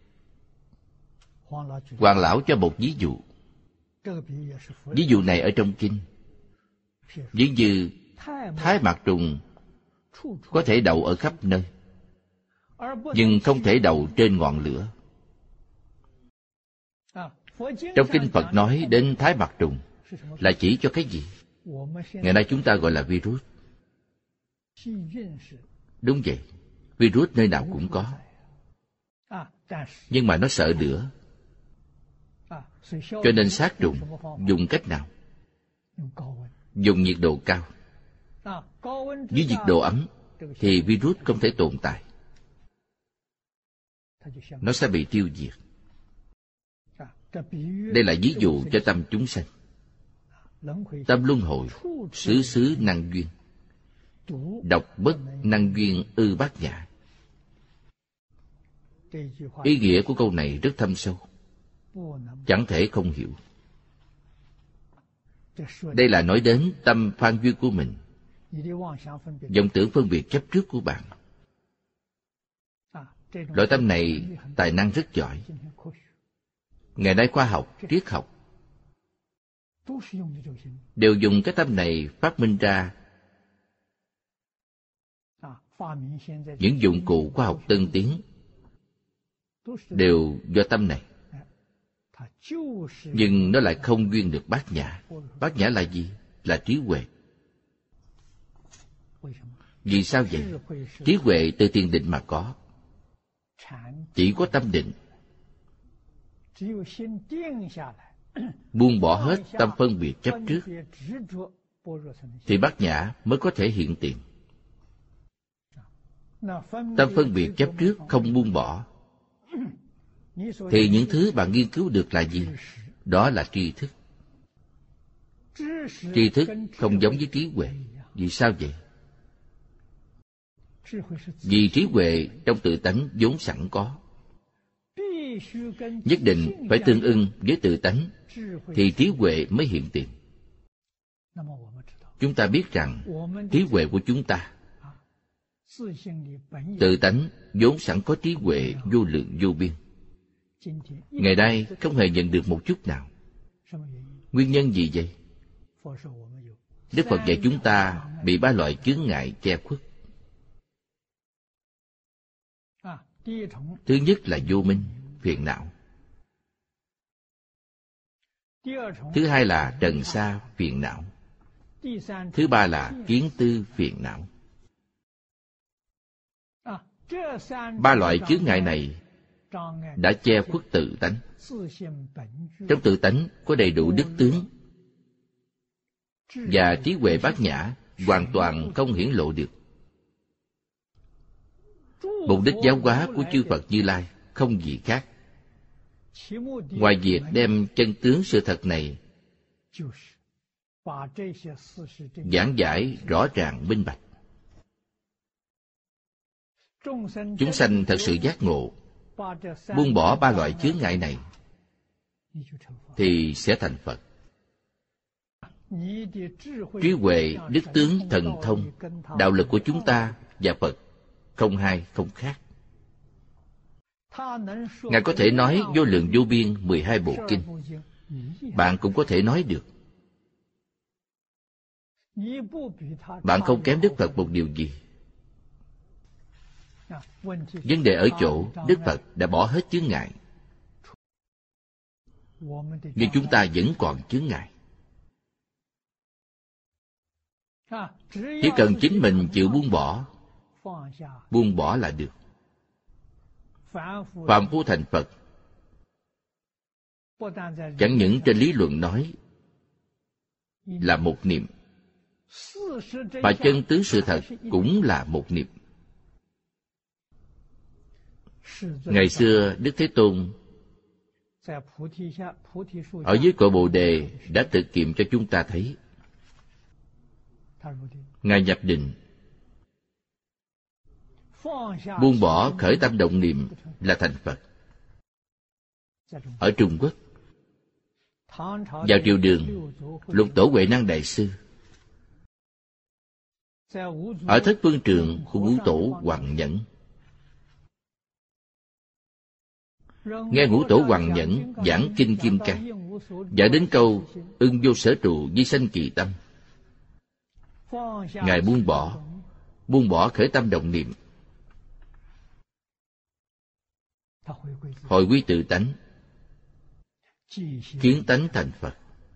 Hoàng Lão cho một ví dụ. Ví dụ này ở trong kinh. Ví như Thái Mạc Trùng có thể đậu ở khắp nơi, nhưng không thể đậu trên ngọn lửa. Trong kinh Phật nói đến Thái Mạc Trùng là chỉ cho cái gì? Ngày nay chúng ta gọi là virus. Đúng vậy, virus nơi nào cũng có. Nhưng mà nó sợ lửa, cho nên sát trùng dùng cách nào? Dùng nhiệt độ cao. Dưới nhiệt độ ấm thì virus không thể tồn tại, nó sẽ bị tiêu diệt. Đây là ví dụ cho tâm chúng sanh. Tâm luân hồi, xứ xứ năng duyên, độc bất năng duyên ư bát nhã. Ý nghĩa của câu này rất thâm sâu, chẳng thể không hiểu. Đây là nói đến tâm phan duyên của mình, vọng tưởng phân biệt chấp trước của bạn. Loại tâm này tài năng rất giỏi. Ngày nay khoa học, triết học đều dùng cái tâm này phát minh ra những dụng cụ khoa học tân tiến, đều do tâm này. Nhưng nó lại không duyên được bát nhã. Bát nhã là gì? Là trí huệ. Vì sao vậy? Trí huệ từ tiền định mà có. Chỉ có tâm định, buông bỏ hết tâm phân biệt chấp trước, thì bát nhã mới có thể hiện tiền. Tâm phân biệt chấp trước không buông bỏ, thì những thứ bạn nghiên cứu được là gì? Đó là tri thức. Tri thức không giống với trí huệ. Vì sao vậy? Vì trí huệ trong tự tánh vốn sẵn có, nhất định phải tương ưng với tự tánh thì trí huệ mới hiện tiền. Chúng ta biết rằng trí huệ của chúng ta, tự tánh vốn sẵn có trí huệ vô lượng vô biên. Ngày nay không hề nhận được một chút nào. Nguyên nhân gì vậy? Đức Phật dạy chúng ta bị 3 loại chướng ngại che khuất. Thứ nhất là vô minh, phiền não. Thứ hai là trần sa, phiền não. Thứ ba là kiến tư, phiền não. 3 loại chướng ngại này đã che khuất tự tánh. Trong tự tánh có đầy đủ đức tướng, và trí huệ bát nhã hoàn toàn không hiển lộ được. Mục đích giáo hóa của chư Phật Như Lai không gì khác, ngoài việc đem chân tướng sự thật này giảng giải rõ ràng minh bạch. Chúng sanh thật sự giác ngộ, buông bỏ 3 loại chướng ngại này, thì sẽ thành Phật. Trí huệ, đức tướng, thần thông, đạo lực của chúng ta và Phật không hai không khác. Ngài có thể nói vô lượng vô biên 12 bộ kinh, bạn cũng có thể nói được. Bạn không kém Đức Phật một điều gì. Vấn đề ở chỗ Đức Phật đã bỏ hết chướng ngại. nhưng chúng ta vẫn còn chướng ngại. Chỉ cần chính mình chịu buông bỏ là được. Phàm phu thành Phật chẳng những trên lý luận nói là một niệm, mà chân tướng sự thật cũng là một niệm. Ngày xưa Đức Thế Tôn ở dưới cội Bồ Đề đã thực nghiệm cho chúng ta thấy. Ngài nhập định, buông bỏ khởi tâm động niệm là thành Phật. Ở Trung Quốc, vào triều Đường, Lục Tổ Huệ Năng Đại Sư ở Thất Phương Trượng của Ngũ Tổ Hoằng Nhẫn, nghe Ngũ Tổ Hoằng Nhẫn giảng Kinh Kim Cang, giảng đến câu ưng vô sở trụ di sanh kỳ tâm. Ngài buông bỏ khởi tâm động niệm, hồi quy tự tánh, kiến tánh thành Phật.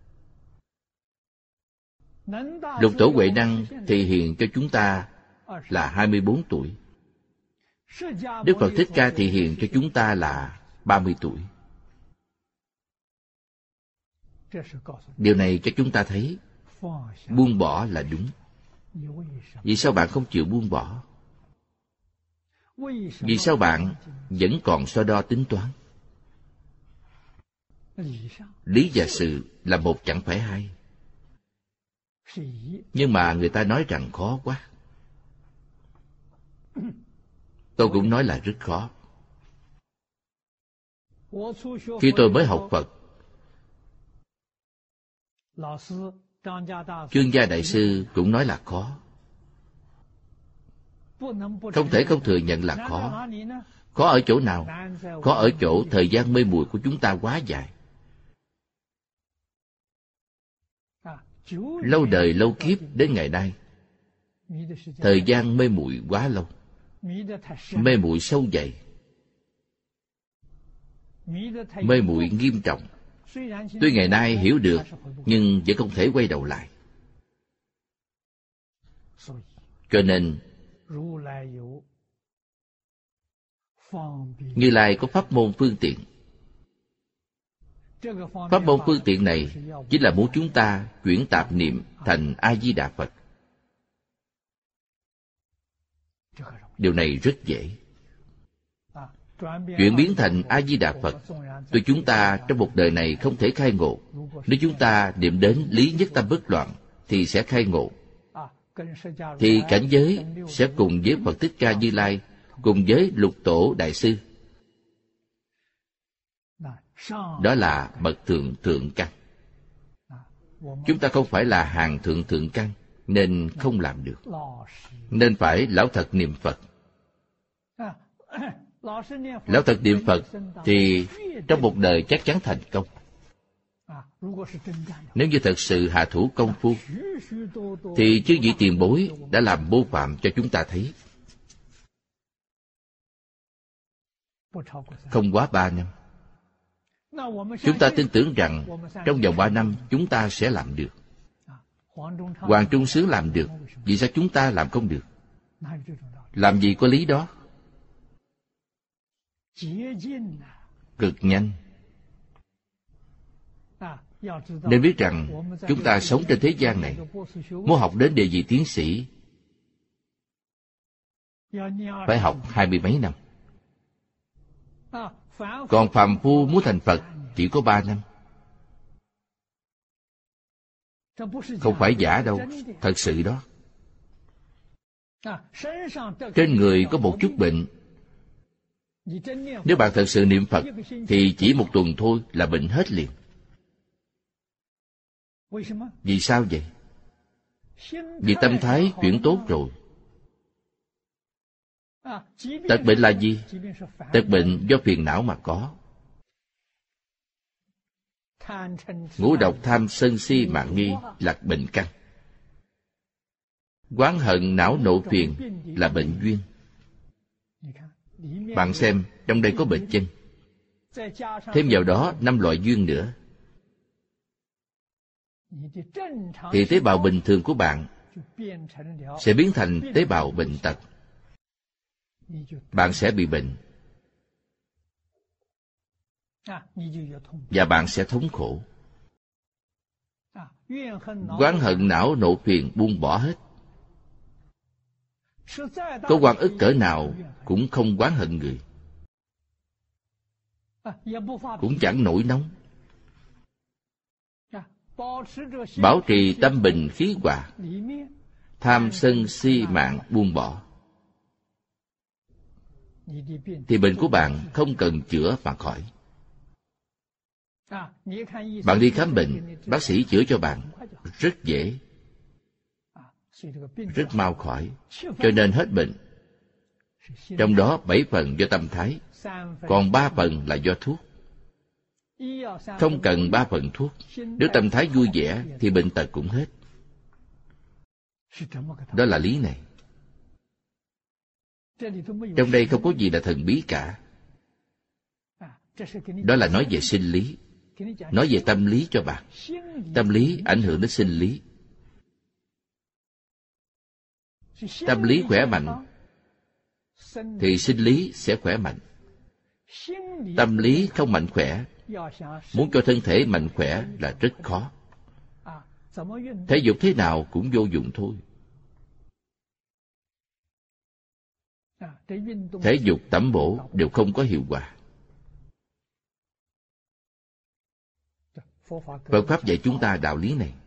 Lục Tổ Huệ Năng thì hiện cho chúng ta là 24 tuổi. Đức Phật Thích Ca thì hiện cho chúng ta là 30 tuổi. Điều này cho chúng ta thấy buông bỏ là đúng. Vì sao bạn không chịu buông bỏ? Vì sao bạn vẫn còn so đo tính toán? Lý và sự là một chẳng phải hai. Nhưng mà người ta nói rằng khó quá. Tôi cũng nói là rất khó. Khi tôi mới học Phật, Chương Gia Đại Sư cũng nói là khó. Không thể không thừa nhận là khó. Khó ở chỗ nào? Khó ở chỗ thời gian mê muội của chúng ta quá dài. Lâu đời lâu kiếp đến ngày nay, thời gian mê muội quá lâu, mê muội sâu dày, mê muội nghiêm trọng. Tuy ngày nay hiểu được, nhưng vẫn không thể quay đầu lại. Cho nên Như Lai có pháp môn phương tiện. Pháp môn phương tiện này chính là muốn chúng ta chuyển tạp niệm thành A-di-đà Phật. Điều này rất dễ. Chuyển biến thành A-di-đà Phật, tuy chúng ta trong một đời này không thể khai ngộ, nếu chúng ta niệm đến lý nhất tâm bất loạn thì sẽ khai ngộ. Thì cảnh giới sẽ cùng với Phật Thích Ca Như Lai, cùng với Lục Tổ Đại Sư. Đó là bậc thượng thượng căn. Chúng ta không phải là hàng thượng thượng căn, nên không làm được. Nên phải lão thật niệm Phật. Lão thật niệm Phật thì trong một đời chắc chắn thành công. Nếu như thật sự hạ thủ công phu, thì chư vị tiền bối đã làm mô phạm cho chúng ta thấy. Không quá 3 năm. Chúng ta tin tưởng rằng trong vòng 3 năm chúng ta sẽ làm được. Hoàng Trung Sứ làm được, vì sao chúng ta làm không được? Làm gì có lý đó? Cực nhanh. Nên biết rằng chúng ta sống trên thế gian này, muốn học đến địa vị tiến sĩ phải học 20 mấy năm. Còn phàm phu muốn thành Phật chỉ có 3 năm. Không phải giả đâu, thật sự đó. Trên người có một chút bệnh, nếu bạn thật sự niệm Phật thì chỉ 1 tuần thôi là bệnh hết liền. Vì sao vậy? Vì tâm thái chuyển tốt rồi. Tật bệnh là gì? Tật bệnh do phiền não mà có. Ngũ độc tham sân si mạng nghi là bệnh căn. Oán hận não nộ phiền là bệnh duyên. Bạn xem, trong đây có bệnh chân. thêm vào đó 5 loại duyên nữa, thì tế bào bình thường của bạn sẽ biến thành tế bào bệnh tật. Bạn sẽ bị bệnh và bạn sẽ thống khổ. Oán hận não nộ phiền buông bỏ hết. Có oan ức cỡ nào cũng không oán hận người, cũng chẳng nổi nóng. Bảo trì tâm bình khí hòa, tham sân si mạng buông bỏ, thì bệnh của bạn không cần chữa mà khỏi. Bạn đi khám bệnh, bác sĩ chữa cho bạn rất dễ, rất mau khỏi, cho nên hết bệnh. Trong đó 7 phần do tâm thái, còn 3 phần là do thuốc. Không cần 3 phần thuốc. Nếu tâm thái vui vẻ thì bệnh tật cũng hết. Đó là lý này. Trong đây không có gì là thần bí cả. Đó là nói về sinh lý, nói về tâm lý cho bạn. Tâm lý ảnh hưởng đến sinh lý. Tâm lý khỏe mạnh thì sinh lý sẽ khỏe mạnh. Tâm lý không mạnh khỏe, muốn cho thân thể mạnh khỏe là rất khó. Thể dục thế nào cũng vô dụng thôi. Thể dục tẩm bổ đều không có hiệu quả. Phật Pháp dạy chúng ta đạo lý này.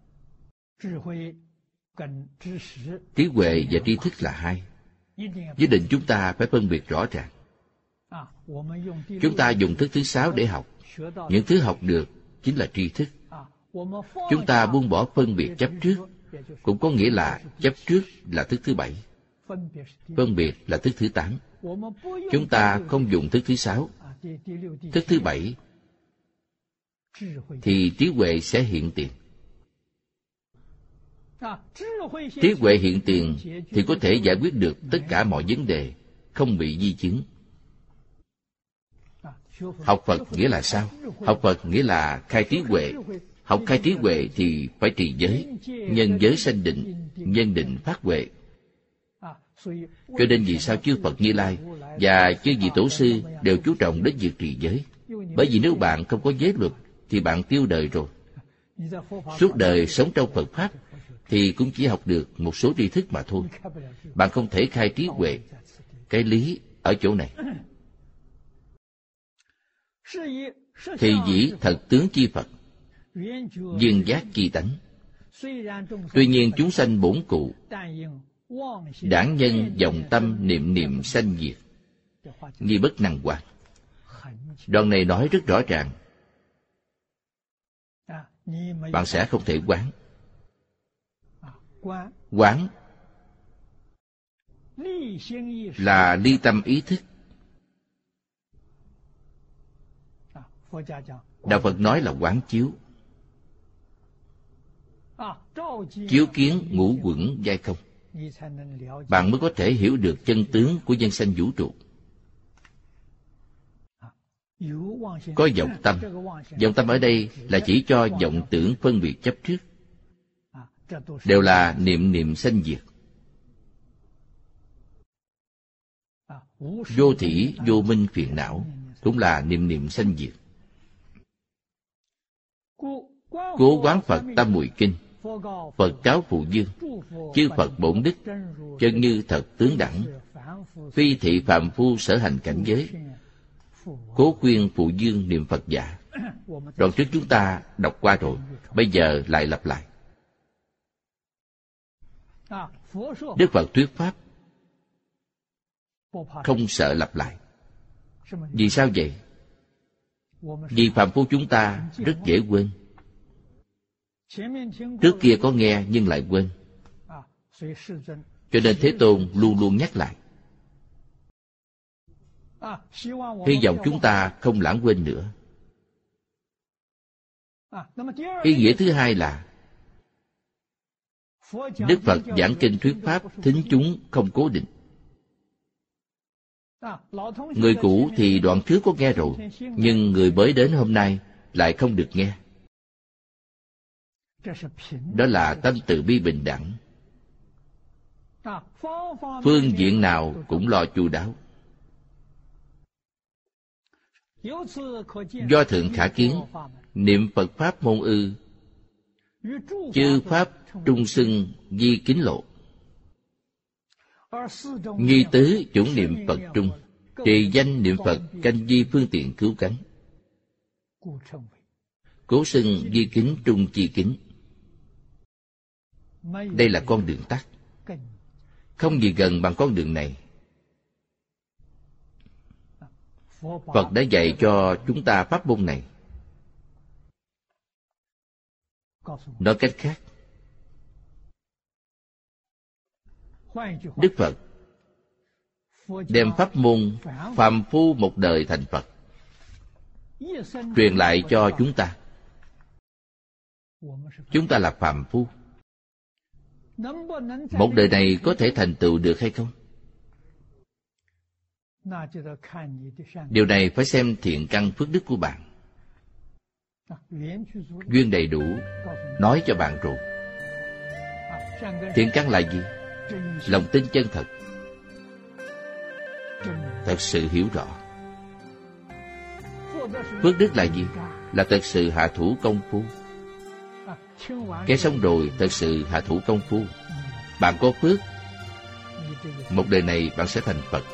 Trí huệ và tri thức là hai. Nhất định chúng ta phải phân biệt rõ ràng. Chúng ta dùng thức thứ 6 để học. Những thứ học được chính là tri thức. Chúng ta buông bỏ phân biệt chấp trước, cũng có nghĩa là chấp trước là thức thứ 7, phân biệt là thức thứ 8. Chúng ta không dùng thức thứ 6, thức thứ 7, thì trí huệ sẽ hiện tiền. Trí huệ hiện tiền thì có thể giải quyết được tất cả mọi vấn đề, không bị di chứng. Học Phật nghĩa là sao? Học Phật nghĩa là khai trí huệ. Học khai trí huệ thì phải trì giới, nhân giới sanh định, nhân định phát huệ. Cho nên vì sao chư Phật Như Lai và chư vị tổ sư đều chú trọng đến việc trì giới? Bởi vì nếu bạn không có giới luật thì bạn tiêu đời rồi. Suốt đời sống trong Phật Pháp thì cũng chỉ học được một số tri thức mà thôi. Bạn không thể khai trí huệ. Cái lý ở chỗ này. Thì dĩ thật tướng chi Phật, duyên giác chi tánh. Tuy nhiên chúng sanh bổn cụ, đản nhân vọng tâm niệm niệm sanh diệt, nghi bất năng hoạt. Đoạn này nói rất rõ ràng. Bạn sẽ không thể quán. Quán là ly tâm ý thức. Đạo Phật nói là quán chiếu. Chiếu kiến ngũ quẩn giai không, bạn mới có thể hiểu được chân tướng của nhân sanh vũ trụ. Có vọng tâm. Vọng tâm ở đây là chỉ cho vọng tưởng phân biệt chấp trước. Đều là niệm niệm sanh diệt. Vô thỉ vô minh phiền não cũng là niệm niệm sanh diệt. Cố quán Phật Tam Muội Kinh, Phật cáo Phụ Dương, chư Phật bổn đức, chân như thật tướng đẳng, phi thị phàm phu sở hành cảnh giới. Cố khuyên Phụ Dương niệm Phật giả. Đoạn trước chúng ta đọc qua rồi, bây giờ lại lặp lại. Đức Phật thuyết pháp không sợ lặp lại. Vì sao vậy? Vì phàm phu chúng ta rất dễ quên. Trước kia có nghe nhưng lại quên. Cho nên Thế Tôn luôn luôn nhắc lại. Hy vọng chúng ta không lãng quên nữa. Ý nghĩa thứ hai là Đức Phật giảng kinh thuyết pháp thính chúng không cố định. Người cũ thì đoạn trước có nghe rồi, nhưng người mới đến hôm nay lại không được nghe. Đó là tâm từ bi bình đẳng. Phương diện nào cũng lo chu đáo. Do thượng khả kiến, niệm Phật pháp môn ư, chư pháp trung xưng di kính lộ. Nhi tứ chủng niệm Phật trung, trì danh niệm Phật canh di phương tiện cứu cánh. Cố xưng di kính trung chi kính. Đây là con đường tắt, không gì gần bằng con đường này. Phật đã dạy cho chúng ta pháp môn này. Nói cách khác, Đức Phật đem pháp môn phàm phu một đời thành Phật truyền lại cho chúng ta. Chúng ta là phàm phu, một đời này có thể thành tựu được hay không? Điều này phải xem thiện căn phước đức của bạn. Duyên đầy đủ nói cho bạn rồi. Thiện căn là gì? Lòng tin chân thật, thật sự hiểu rõ. Phước đức là gì? Là thật sự hạ thủ công phu. Cái xong rồi thật sự hạ thủ công phu. Bạn có phước, một đời này bạn sẽ thành Phật.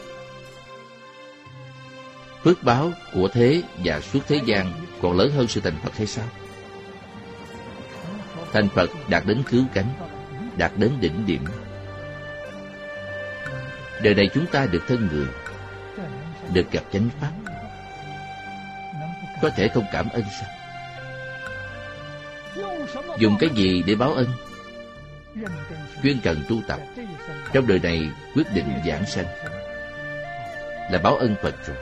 Phước báo của thế và suốt thế gian còn lớn hơn sự thành Phật hay sao? Thành Phật đạt đến cứu cánh, đạt đến đỉnh điểm. Đời này chúng ta được thân người, được gặp chánh pháp, có thể không cảm ơn sao? Dùng cái gì để báo ân? Chuyên cần tu tập, trong đời này quyết định giảng sanh, là báo ân Phật rồi.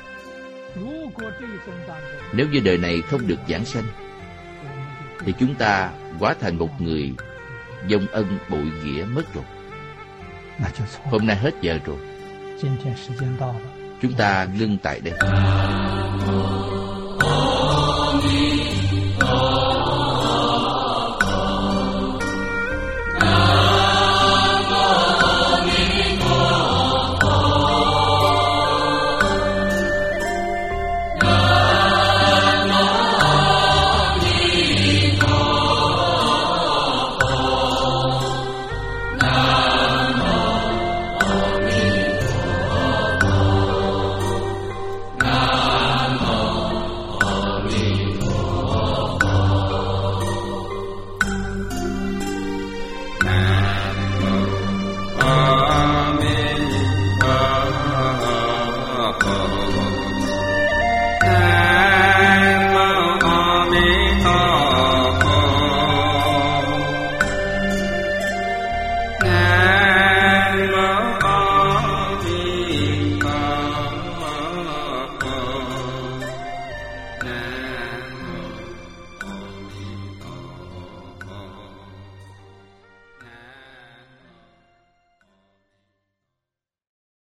Nếu như đời này không được giảng sanh, thì chúng ta hóa thành một người vong ân bội nghĩa mất rồi. Hôm nay hết giờ rồi, chúng ta ngưng tại đây.